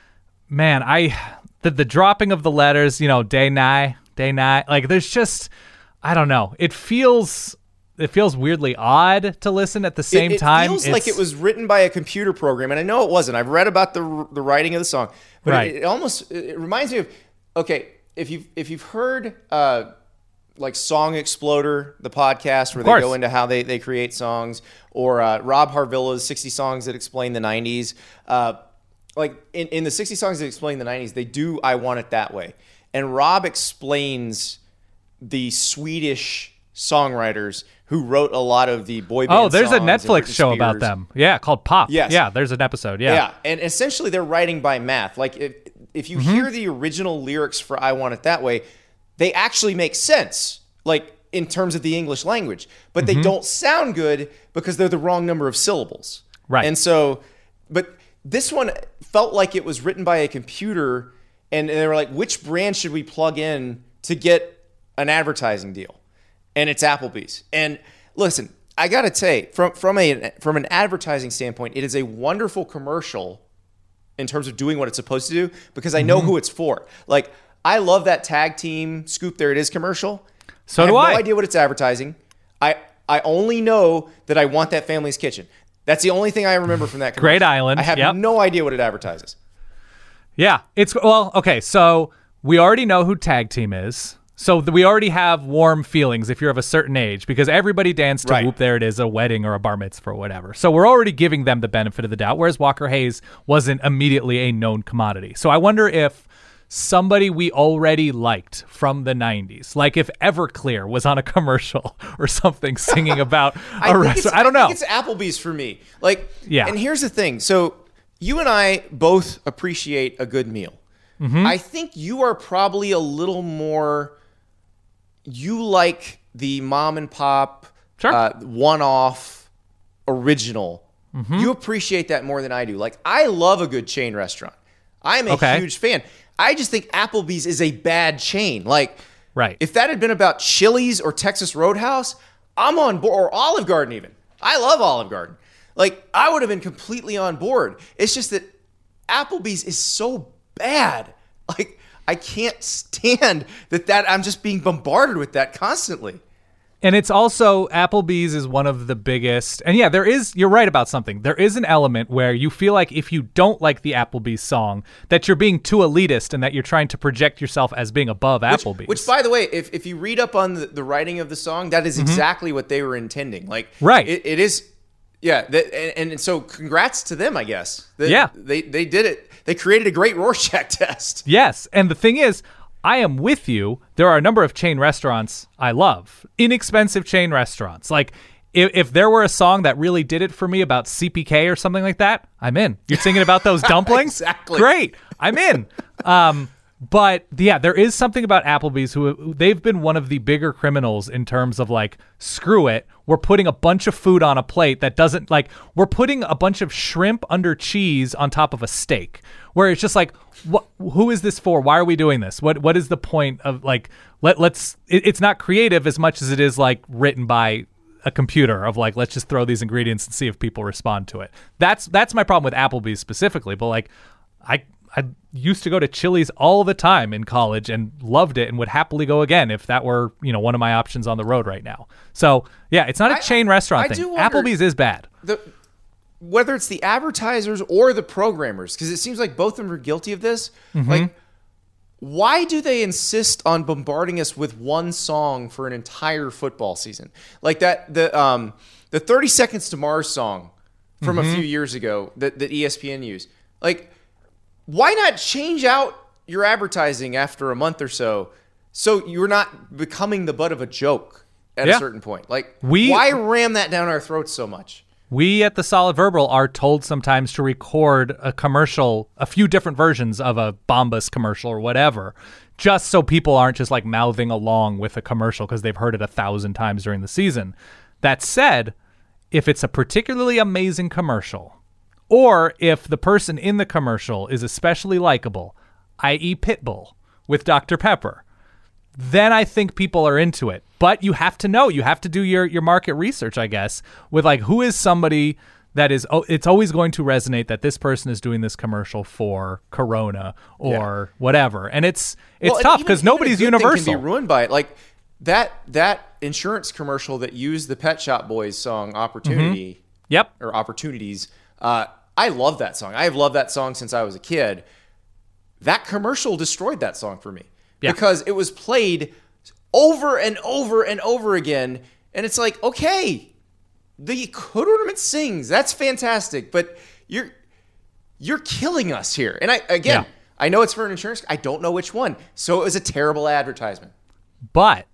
man, I the the dropping of the letters, you know, day night, day night, like there's just I don't know. It feels it feels weirdly odd to listen at the same it, it time. It feels it's, like it was written by a computer program, and I know it wasn't. I've read about the the writing of the song, but right. it, it almost it reminds me of okay, if you if you've heard uh, like Song Exploder, the podcast where they go into how they, they create songs, or uh, Rob Harvilla's sixty songs that explain the nineties. Uh, like in, in the sixty songs that explain the nineties, they do I Want It That Way, and Rob explains the Swedish songwriters who wrote a lot of the boy band Oh, there's a songs Netflix show about them. Yeah, called Pop. Yes. Yeah, there's an episode. Yeah. Yeah, and essentially they're writing by math. Like if if you mm-hmm. hear the original lyrics for I Want It That Way, they actually make sense, like in terms of the English language, but mm-hmm. they don't sound good because they're the wrong number of syllables. Right. And so, but this one felt like it was written by a computer, and they were like, which brand should we plug in to get an advertising deal? And it's Applebee's. And listen, I gotta say, from from a from an advertising standpoint, it is a wonderful commercial in terms of doing what it's supposed to do because I know mm-hmm. who it's for. Like, I love that tag team Scoop There It Is commercial. So I do have I. no idea what it's advertising. I I only know that I want that family's kitchen. That's the only thing I remember from that commercial. Great Island. I have yep. no idea what it advertises. Yeah, it's well, okay. So we already know who Tag Team is. So we already have warm feelings if you're of a certain age because everybody danced to right. Whoop There It Is, a wedding or a bar mitzvah or whatever. So we're already giving them the benefit of the doubt, whereas Walker Hayes wasn't immediately a known commodity. So I wonder if somebody we already liked from the nineties, like if Everclear was on a commercial or something singing about a restaurant. I don't know. I think it's Applebee's for me. Like, yeah. And here's the thing. So you and I both appreciate a good meal. Mm-hmm. I think you are probably a little more... You like the mom and pop, sure. uh, one-off, original. Mm-hmm. You appreciate that more than I do. Like, I love a good chain restaurant. I'm a okay. huge fan. I just think Applebee's is a bad chain. Like, right. if that had been about Chili's or Texas Roadhouse, I'm on board. Or Olive Garden even. I love Olive Garden. Like, I would have been completely on board. It's just that Applebee's is so bad. Like, I can't stand that, that I'm just being bombarded with that constantly. And it's also, Applebee's is one of the biggest, and yeah, there is, you're right about something. There is an element where you feel like if you don't like the Applebee's song, that you're being too elitist and that you're trying to project yourself as being above which, Applebee's. Which, by the way, if, if you read up on the, the writing of the song, that is mm-hmm. exactly what they were intending. Like, right. it, it is, yeah, that, and, and so congrats to them, I guess. They, yeah. They, they did it. They created a great Rorschach test. Yes, and the thing is, I am with you. There are a number of chain restaurants I love. Inexpensive chain restaurants. Like, if, if there were a song that really did it for me about C P K or something like that, I'm in. You're singing about those dumplings? Exactly. Great. I'm in. Um, but, yeah, there is something about Applebee's who, they've been one of the bigger criminals in terms of, like, screw it. We're putting a bunch of food on a plate that doesn't, like, we're putting a bunch of shrimp under cheese on top of a steak, where it's just like, what, who is this for? Why are we doing this? What, what is the point of, like, let, let's, it, it's not creative as much as it is, like, written by a computer of, like, let's just throw these ingredients and see if people respond to it. That's, that's my problem with Applebee's specifically, but, like, I, I used to go to Chili's all the time in college and loved it and would happily go again if that were, you know, one of my options on the road right now. So, yeah, it's not a I, chain restaurant I thing. do wonder, Applebee's is bad. The, whether it's the advertisers or the programmers, because it seems like both of them are guilty of this. Mm-hmm. Like, why do they insist on bombarding us with one song for an entire football season? Like that, the um, the thirty Seconds to Mars song from Mm-hmm. a few years ago that, that E S P N used. Like, why not change out your advertising after a month or so so you're not becoming the butt of a joke at Yeah. a certain point? Like, We- why ram that down our throats so much? We at the Solid Verbal are told sometimes to record a commercial, a few different versions of a Bombas commercial or whatever, just so people aren't just like mouthing along with a commercial because they've heard it a thousand times during the season. That said, if it's a particularly amazing commercial, or if the person in the commercial is especially likable, that is. Pitbull with Doctor Pepper, then I think people are into it. But you have to know, you have to do your, your market research, I guess, with like, who is somebody that is, oh, it's always going to resonate that this person is doing this commercial for Corona or yeah. whatever. And it's, it's well, tough because nobody's even a good universal. thing can be ruined by it. Like that, that insurance commercial that used the Pet Shop Boys song Opportunity. Mm-hmm. Yep. Or Opportunities. Uh, I love that song. I have loved that song since I was a kid. That commercial destroyed that song for me. Yeah. Because it was played over and over and over again. And it's like, okay, the coat ornament sings. That's fantastic. But you're you're killing us here. And I again, yeah. I know it's for an insurance. I don't know which one. So it was a terrible advertisement. But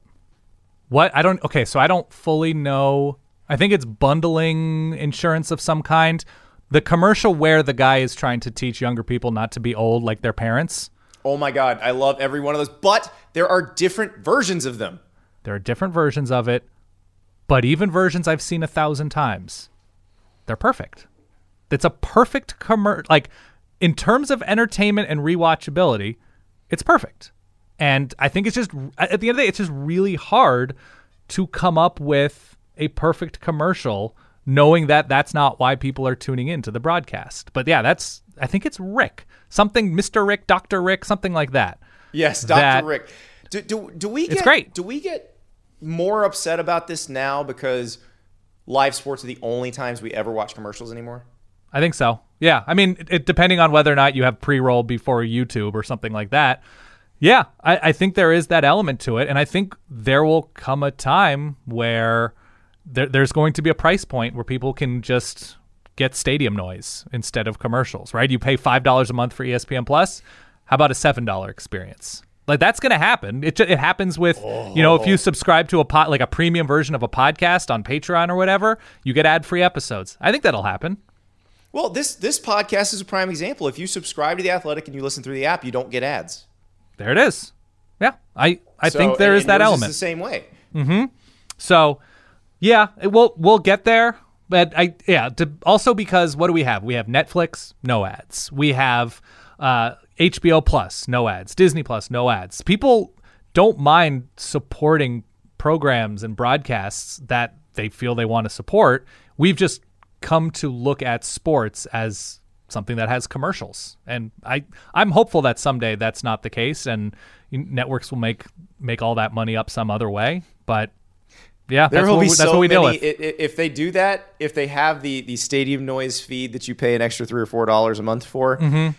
what I don't okay, so I don't fully know. I think it's bundling insurance of some kind. The commercial where the guy is trying to teach younger people not to be old like their parents. Oh my God, I love every one of those. But there are different versions of them. There are different versions of it. But even versions I've seen a thousand times, they're perfect. It's a perfect commercial. Like, in terms of entertainment and rewatchability, it's perfect. And I think it's just, at the end of the day, it's just really hard to come up with a perfect commercial knowing that that's not why people are tuning into the broadcast. But yeah, that's, I think it's Rick. Something, Mister Rick, Doctor Rick, something like that. Yes, Doctor Rick. Do, do, do we get, it's great. Do we get more upset about this now because live sports are the only times we ever watch commercials anymore? I think so. Yeah. I mean, it, depending on whether or not you have pre-roll before YouTube or something like that. Yeah, I, I think there is that element to it. And I think there will come a time where there, there's going to be a price point where people can just get stadium noise instead of commercials, right? You pay five dollars a month for E S P N Plus. How about a seven dollars experience? Like, that's going to happen. It it happens with, oh. you know, if you subscribe to a pod, like a premium version of a podcast on Patreon or whatever, you get ad-free episodes. I think that'll happen. Well, this this podcast is a prime example. If you subscribe to The Athletic and you listen through the app, you don't get ads. There it is. Yeah, I, I so, think there and, is that and element. Is the same way. Mm-hmm. So, yeah, it, we'll we'll get there. But I yeah. To, also because what do we have? We have Netflix, no ads. We have uh, H B O Plus, no ads. Disney Plus, no ads. People don't mind supporting programs and broadcasts that they feel they want to support. We've just come to look at sports as something that has commercials, and I I'm hopeful that someday that's not the case, and networks will make make all that money up some other way. But yeah, there that's will what, be we, so that's what we deal many. with. If they do that, if they have the the stadium noise feed that you pay an extra three or four dollars a month for, mm-hmm.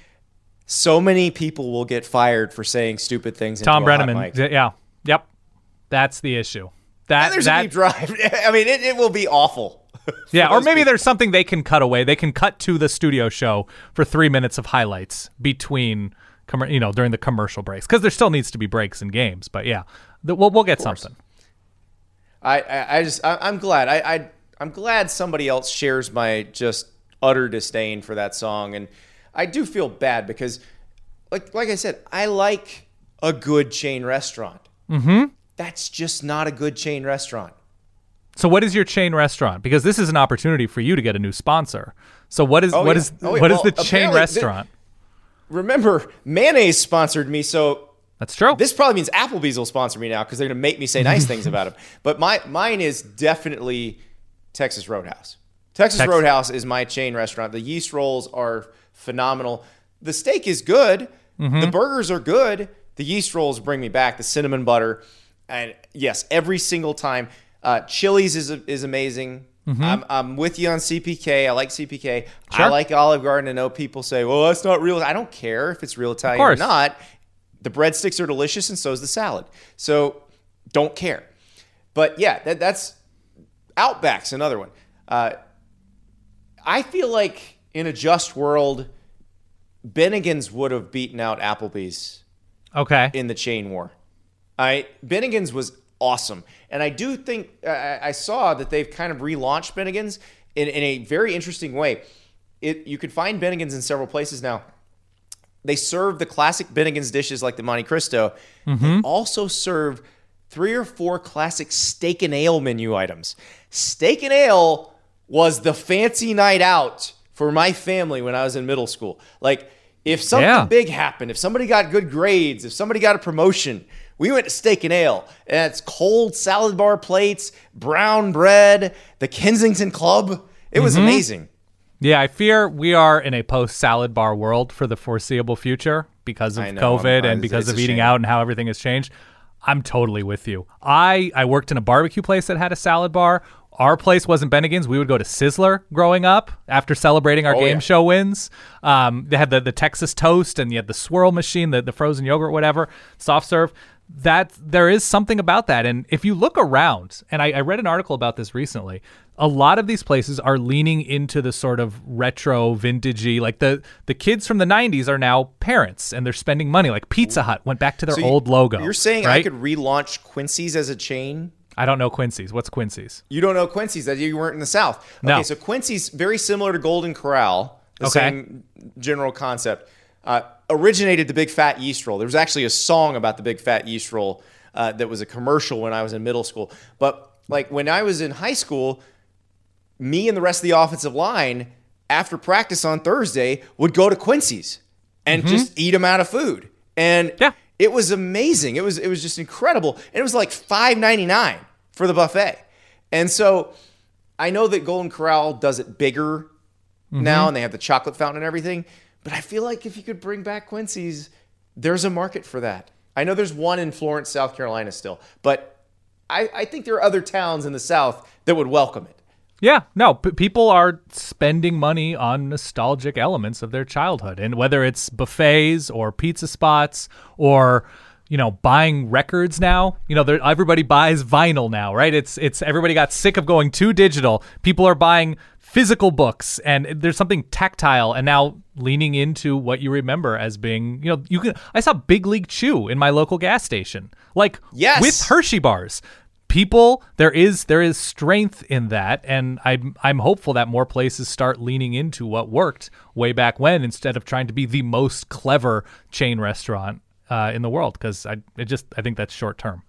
so many people will get fired for saying stupid things. Tom into a hot Brenneman, mic. yeah, yep, that's the issue. That and there's that, a deep drive. I mean, it, it will be awful. Yeah, or maybe people. there's something they can cut away. They can cut to the studio show for three minutes of highlights between, com- you know, during the commercial breaks, because there still needs to be breaks in games. But yeah, the, we'll we'll get something. I, I, I just I, I'm glad I, I I'm glad somebody else shares my just utter disdain for that song, and I do feel bad because, like like I said, I like a good chain restaurant. Mm-hmm. That's just not a good chain restaurant. So what is your chain restaurant? Because this is an opportunity for you to get a new sponsor. So what is oh, what yeah. is oh, yeah. what well, is the chain restaurant? The, remember, Mayonnaise sponsored me, so that's true. This probably means Applebee's will sponsor me now because they're going to make me say nice things about them. But my mine is definitely Texas Roadhouse. Texas Tex- Roadhouse is my chain restaurant. The yeast rolls are phenomenal. the steak is good. Mm-hmm. The burgers are good. The yeast rolls bring me back. The cinnamon butter. And yes, every single time. Uh, Chili's is is amazing. Mm-hmm. I'm, I'm with you on C P K. I like C P K. Sure. I like Olive Garden. I know people say, well, that's not real. I don't care if it's real Italian or not. The breadsticks are delicious, and so is the salad. So don't care. But yeah, that, that's Outback's another one. Uh, I feel like in a just world, Bennigan's would have beaten out Applebee's Okay. in the chain war. I Bennigan's was awesome. And I do think, uh, I saw that they've kind of relaunched Bennigan's in, in a very interesting way. It You can find Bennigan's in several places now. They serve the classic Bennigan's dishes like the Monte Cristo. Mm-hmm. They also serve three or four classic steak and ale menu items. Steak and ale was the fancy night out for my family when I was in middle school. Like, if something Yeah. big happened, if somebody got good grades, if somebody got a promotion, we went to steak and ale. And it's cold salad bar plates, brown bread, the Kensington Club. It was Mm-hmm. amazing. Yeah, I fear we are in a post-salad bar world for the foreseeable future because of I know, COVID I'm- I'm- and because it's of a eating shame. out and how everything has changed. I'm totally with you. I, I worked in a barbecue place that had a salad bar. Our place wasn't Bennigan's. We would go to Sizzler growing up after celebrating our Oh, game yeah. show wins. Um, they had the, the Texas toast and you had the swirl machine, the, the frozen yogurt, whatever, soft serve. That there is something about that. And if you look around, and I, I read an article about this recently, a lot of these places are leaning into the sort of retro, vintagey, like the, the kids from the nineties are now parents and they're spending money. Like Pizza Hut went back to their So you- old logo. You're saying I right? could relaunch Quincy's as a chain? I don't know Quincy's. What's Quincy's? You don't know Quincy's, that you weren't in the South. No. Okay, so Quincy's very similar to Golden Corral, the Okay. same general concept. Uh, originated the Big Fat Yeast Roll. There was actually a song about the Big Fat Yeast Roll uh, that was a commercial when I was in middle school. But like when I was in high school, me and the rest of the offensive line, after practice on Thursday, would go to Quincy's and just eat them out of food. And Yeah. it was amazing. It was it was just incredible. And it was like five ninety-nine for the buffet. And so I know that Golden Corral does it bigger now, and they have the chocolate fountain and everything. But I feel like if you could bring back Quincy's, there's a market for that. I know there's one in Florence, South Carolina still, but I, I think there are other towns in the South that would welcome it. Yeah, no, p- people are spending money on nostalgic elements of their childhood. And whether it's buffets or pizza spots or, you know, buying records now, you know, there- everybody buys vinyl now, right? It's, it's everybody got sick of going too digital. People are buying physical books and there's something tactile and now leaning into what you remember as being, you know, you can, I saw Big League Chew in my local gas station, like Yes. with Hershey bars. People, there is there is strength in that, and I'm I'm hopeful that more places start leaning into what worked way back when, instead of trying to be the most clever chain restaurant uh, in the world. Because I it just I think that's short term.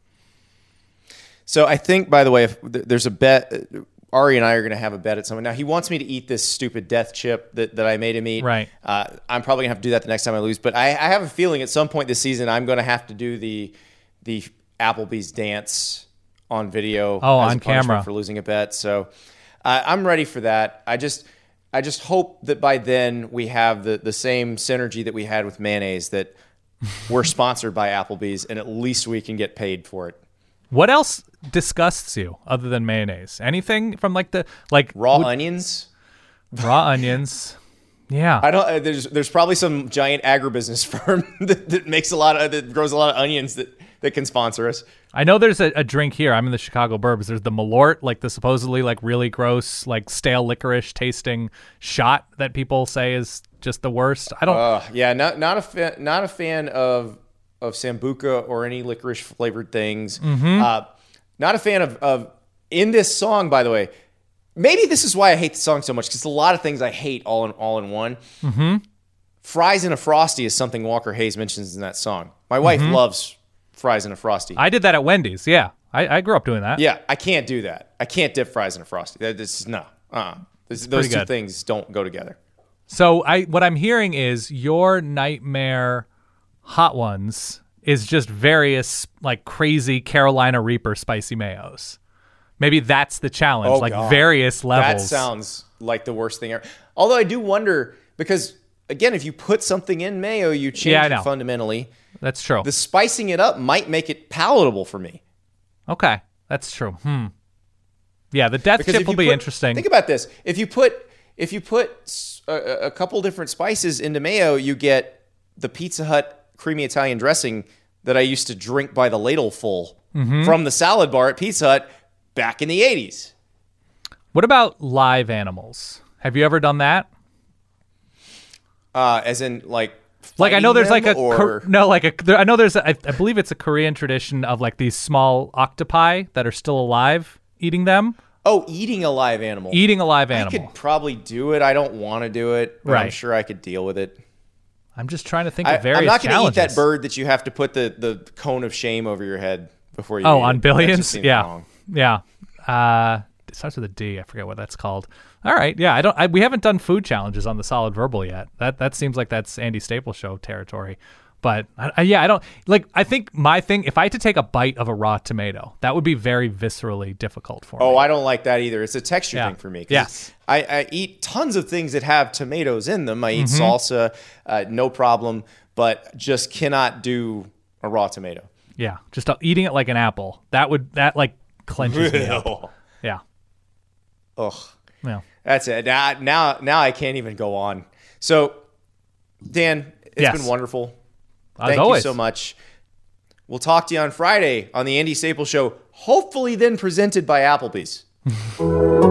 So I think, by the way, if th- there's a bet, uh, Ari and I are going to have a bet at something. Now, he wants me to eat this stupid death chip that, that I made him eat. Right. Uh, I'm probably going to have to do that the next time I lose. But I, I have a feeling at some point this season I'm going to have to do the the Applebee's dance on video Oh, as on a punishment camera. for losing a bet. So uh, I'm ready for that. I just I just hope that by then we have the, the same synergy that we had with mayonnaise, that we're sponsored by Applebee's and at least we can get paid for it. What else disgusts you other than mayonnaise? Anything from like the like Raw would- onions. raw onions? Yeah, I don't. Uh, there's there's probably some giant agribusiness firm that, that makes a lot of that grows a lot of onions that, that can sponsor us. I know there's a, a drink here. I'm in the Chicago Burbs. There's the Malort, like the supposedly like really gross, like stale licorice tasting shot that people say is just the worst. I don't. Uh, yeah, not not a fan, not a fan of of Sambuca or any licorice flavored things. Mm-hmm. Uh, not a fan of of in this song, by the way. Maybe this is why I hate the song so much, because a lot of things I hate all in all in one. Mm-hmm. Fries in a Frosty is something Walker Hayes mentions in that song. My wife Mm-hmm. loves fries in a Frosty. I did that at Wendy's. Yeah, I, I grew up doing that. Yeah, I can't do that. I can't dip fries in a Frosty. That this is no. Uh, this, those pretty two good. things don't go together. So I what I'm hearing is your nightmare hot ones is just various like crazy Carolina Reaper spicy mayos. Maybe that's the challenge, Oh, like God. various levels. That sounds like the worst thing ever. Although I do wonder, because again, if you put something in mayo, you change Yeah, I it know. fundamentally. That's true. The spicing it up might make it palatable for me. Okay, that's true. Hmm. Yeah, the death Because chip if will you be put- interesting. Think about this: if you put if you put s- a, a couple different spices into mayo, you get the Pizza Hut creamy Italian dressing that I used to drink by the ladleful Mm-hmm. from the salad bar at Pizza Hut back in the eighties. What about live animals? Have you ever done that? Uh, as in, like, Like I know there's like a fighting them, Kor- or- no, like a there, I know there's a, I, I believe it's a Korean tradition of like these small octopi that are still alive, eating them, oh, eating a live animal. eating a live I animal. could probably do it. I don't want to do it, but I'm Right. sure I could deal with it. I'm just trying to think I, of various I'm not going to eat challenges. that bird that you have to put the, the cone of shame over your head before you. Oh, eat on it. That Billions? just seems Yeah. wrong. Yeah. Uh, it starts with a D. I forget what that's called. All right. Yeah. I don't. I, we haven't done food challenges on the Solid Verbal yet. That that seems like that's Andy Staples show territory. But I, I, yeah, I don't like. I think my thing. If I had to take a bite of a raw tomato, that would be very viscerally difficult for Oh, me. I don't like that either. It's a texture Yeah. thing for me. 'cause Yes. I, I eat tons of things that have tomatoes in them. I eat Mm-hmm. salsa, uh, no problem, but just cannot do a raw tomato. Yeah. Just uh, eating it like an apple. That would that like clenches me up. Yeah. Ugh. Yeah. That's it. Now, now, now I can't even go on. So, Dan, it's Yes. been wonderful. As Thank always. you so much. We'll talk to you on Friday on the Andy Staples Show, hopefully then presented by Applebee's.